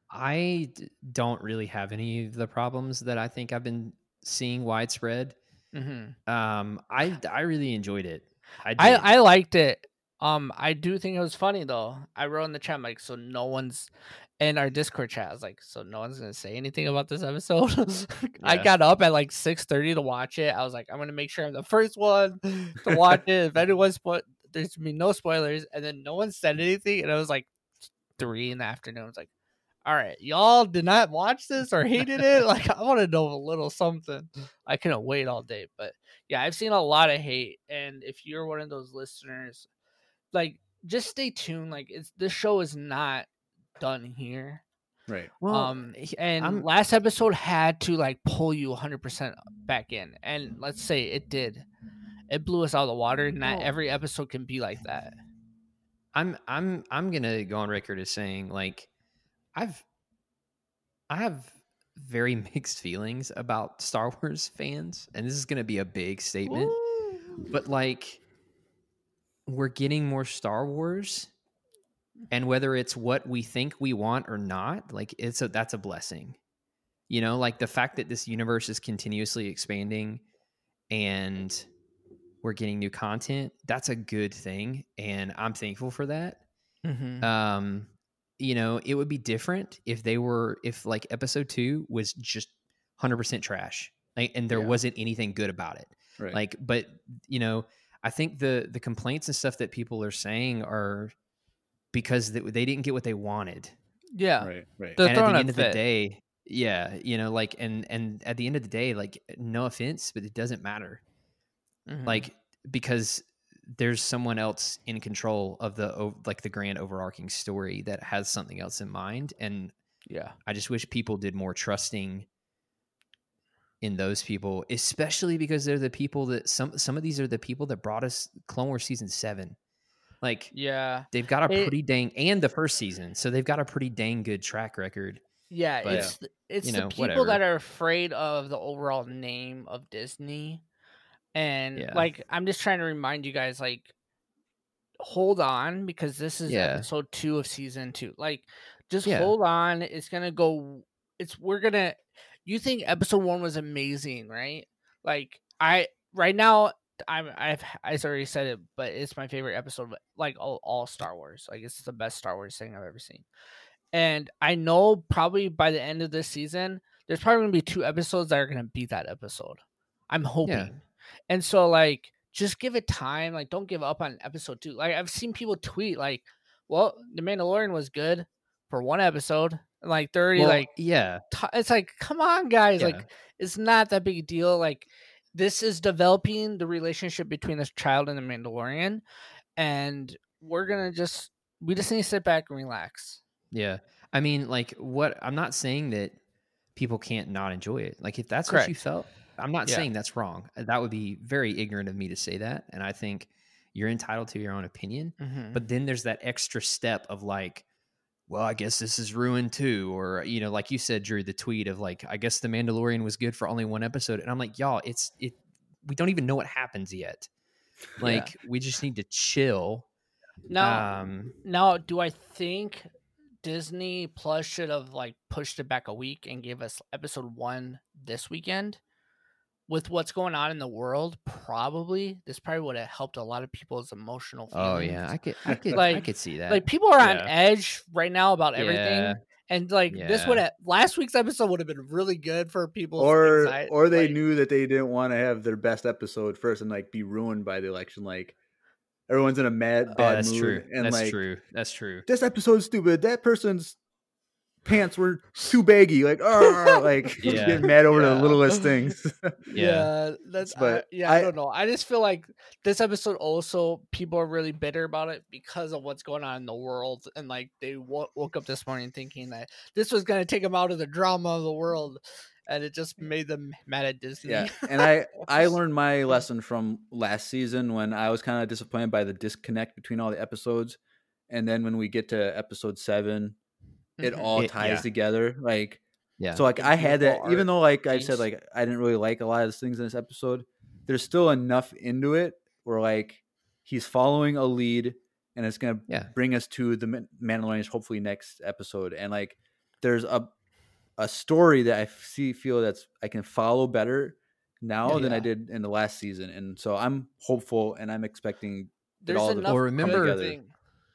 I d- don't really have any of the problems that I think I've been seeing widespread. Mhm. Um, I I really enjoyed it. I I did. I liked it. Um, I do think it was funny though. I wrote in the chat like, so no one's in our Discord chat. I was like, so no one's gonna say anything about this episode. I Yeah. got up at like six thirty to watch it. I was like, I'm gonna make sure I'm the first one to watch it. If anyone's spo- there's gonna be no spoilers, and then no one said anything, and it was like three in the afternoon. I was like, all right, y'all did not watch this or hated it. Like, I want to know a little something. I couldn't wait all day, but yeah, I've seen a lot of hate, and if you're one of those listeners, like, just stay tuned. Like, it's this show is not done here. Right. well, um, he- and I'm- last episode had to like pull you one hundred percent back in, and let's say it did. It blew us out of the water. Not Well- every episode can be like that. I'm I'm I'm gonna go on record as saying like I've I have very mixed feelings about Star Wars fans, and this is gonna be a big statement. But like we're getting more Star Wars, and whether it's what we think we want or not, like it's a that's a blessing. You know, like the fact that this universe is continuously expanding and we're getting new content, that's a good thing, and I'm thankful for that. Mm-hmm. Um, you know, it would be different if they were if like episode two was just one hundred percent trash, like, and there Yeah. wasn't anything good about it. Right. Like, but you know, I think the the complaints and stuff that people are saying are because they, they didn't get what they wanted. Yeah, right. Right. They're and at throwing the a end of the fit. day, yeah, you know, like, and and at the end of the day, like, no offense, but it doesn't matter. Mhm. like because there's someone else in control of the o- like the grand overarching story that has something else in mind, and yeah, I just wish people did more trusting in those people, especially because they're the people that some some of these are the people that brought us Clone Wars season seven. Like yeah, they've got a It- pretty dang and the first season, so they've got a pretty dang good track record. yeah. But, It's th- it's you the know, people whatever. that are afraid of the overall name of Disney, and Yeah. like I'm just trying to remind you guys, like, hold on, because this is Yeah. episode two of season two. Like, just Yeah. hold on. It's gonna go. It's we're gonna. You think episode one was amazing, right? Like I right now, I'm I've I already said it, but it's my favorite episode. Of, like all, all Star Wars, like it's the best Star Wars thing I've ever seen. And I know probably by the end of this season, there's probably gonna be two episodes that are gonna beat that episode. I'm hoping. And so like just give it time. Like don't give up on episode two. Like I've seen people tweet like, well, The Mandalorian was good for one episode. And like they're already Well, like yeah, t- it's like, come on guys, Yeah. like it's not that big a deal. Like this is developing the relationship between this child and the Mandalorian, and we're gonna just we just need to sit back and relax. yeah. I mean, like, what I'm not saying that people can't not enjoy it. Like, if that's Correct. what you felt, I'm not Yeah. saying that's wrong. That would be very ignorant of me to say that. And I think you're entitled to your own opinion. Mm-hmm. But then there's that extra step of like, well, I guess this is ruined too. Or, you know, like you said, Drew, the tweet of like, I guess The Mandalorian was good for only one episode. And I'm like, y'all, it's, it, we don't even know what happens yet. Like, we just need to chill. now, Um, now, do I think Disney Plus should have like pushed it back a week and gave us episode one this weekend? With what's going on in the world, probably this probably would have helped a lot of people's emotional feelings. oh yeah, I could, I could, I Like- could see that. like people are on Yeah. edge right now about everything, Yeah. and like this Yeah. would have last week's episode would have been really good for people. or anxiety. or they like, knew that they didn't want to have their best episode first and like be ruined by the election. Like everyone's in a mad Oh, bad that's mood, true. and That's like true. That's true. this episode's stupid. That person's pants were too baggy. Like, oh, like Yeah. getting mad over Yeah. the littlest things. Yeah, that's But I, yeah. I, I- don't know. I just feel like this episode also people are really bitter about it because of what's going on in the world, and like they w- woke up this morning thinking that this was gonna take them out of the drama of the world, and it just made them mad at Disney. Yeah, and I I learned my lesson from last season when I was kind of disappointed by the disconnect between all the episodes, and then when we get to episode seven, it Mhm. all It- ties yeah. together. Like, Yeah. so like The I had that, beautiful even art though like I piece. said like I didn't really like a lot of the things in this episode. There's still enough into it where like he's following a lead, and it's gonna Yeah. bring us to the Man- Mandalorians hopefully next episode, and like there's a a story that I see feel that's I can follow better now than I Yeah. did in the last season, and so I'm hopeful and I'm expecting There's all the- enough. Or good remember- thing-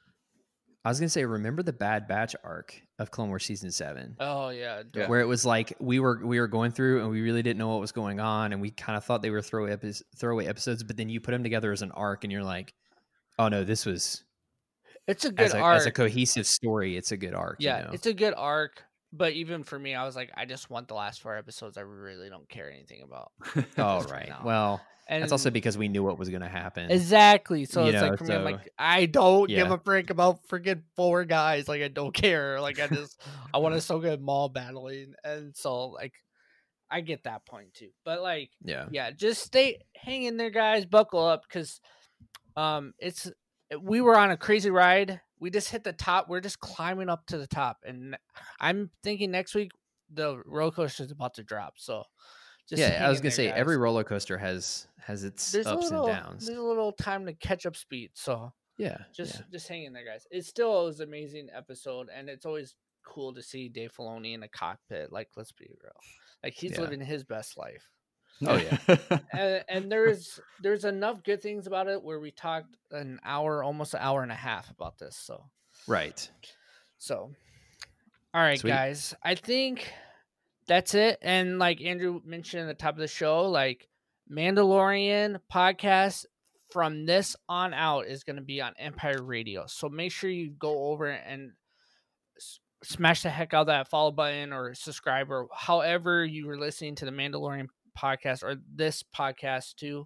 I was gonna say, remember the Bad Batch arc of Clone Wars season seven, Oh yeah, Yeah. where it was like we were we were going through and we really didn't know what was going on, and we kind of thought they were throwaway epi- throwaway episodes, but then you put them together as an arc, and you're like, oh no, this was it's a good as a, arc. as a cohesive story. It's a good arc. Yeah, you know? it's a good arc. But even for me, I was like, I just want the last four episodes. I really don't care anything about. oh just right. now. Well, And that's also because we knew what was gonna happen. exactly. So you it's know, like for me, I'm so- like, I don't give yeah. a frick about freaking four guys. Like I don't care. Like I just I want Ahsoka Maul battling, and so like I get that point too. But like Yeah. yeah, just stay hang in there, guys. Buckle up, because um, it's we were on a crazy ride. We just hit the top. We're just climbing up to the top, and I'm thinking next week the roller coaster is about to drop. So just yeah, hang I was in gonna there, say guys. every roller coaster has has its there's ups a little, and downs. There's a little time to catch up speed. So Yeah. just yeah. just hang in there, guys. It still was an amazing episode, and it's always cool to see Dave Filoni in a cockpit. Like, let's be real, like he's Yeah. living his best life. Oh yeah. and, and there's there's enough good things about it where we talked an hour, almost an hour and a half about this. So Right. so, all right, Sweet. guys. I think that's it. And like Andrew mentioned at the top of the show, like Mandalorian podcast from this on out is going to be on Empire Radio. So make sure you go over and s- smash the heck out of that follow button or subscribe or however you were listening to the Mandalorian podcast or this podcast too.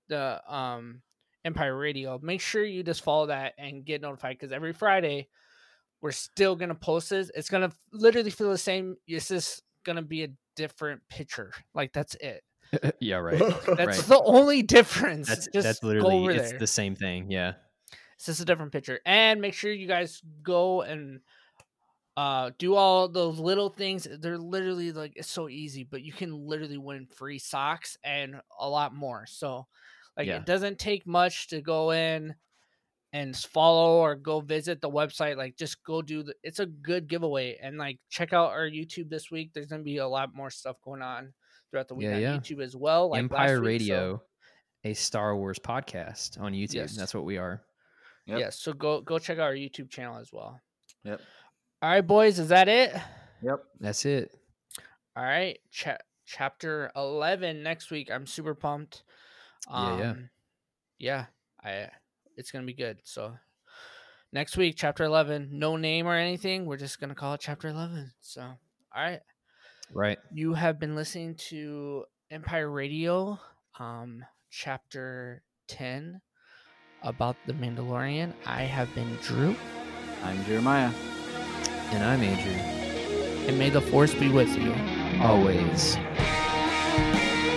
the um Empire Radio, make sure you just follow that and get notified, because every Friday we're still gonna post this. It's gonna literally feel the same. It's just gonna be a different picture. Like that's it. Yeah, right. That's right. the only difference. That's just that's go literally over it's there. the same thing. Yeah. It's just a different picture. And make sure you guys go and uh do all those little things. They're literally like, it's so easy, but you can literally win free socks and a lot more. So like Yeah. it doesn't take much to go in and follow or go visit the website. Like just go do the, it's a good giveaway. And like check out our YouTube this week. There's gonna be a lot more stuff going on throughout the week Yeah, on yeah. YouTube as well. Like Empire last week, Radio, so, a Star Wars podcast on YouTube. Yes. That's what we are. Yep. yeah, so go go check out our YouTube channel as well. Yep. All right, boys, is that it? Yep. That's it. All right, cha- chapter eleven next week. I'm super pumped. Yeah, yeah. Um, yeah, I it's gonna be good. So next week, chapter eleven. No name or anything. We're just gonna call it chapter eleven. So all right, Right. you have been listening to Empire Radio, um, chapter ten about the Mandalorian. I have been Drew, I'm Jeremiah. And I'm Andrew. and may the Force be with you Always. always.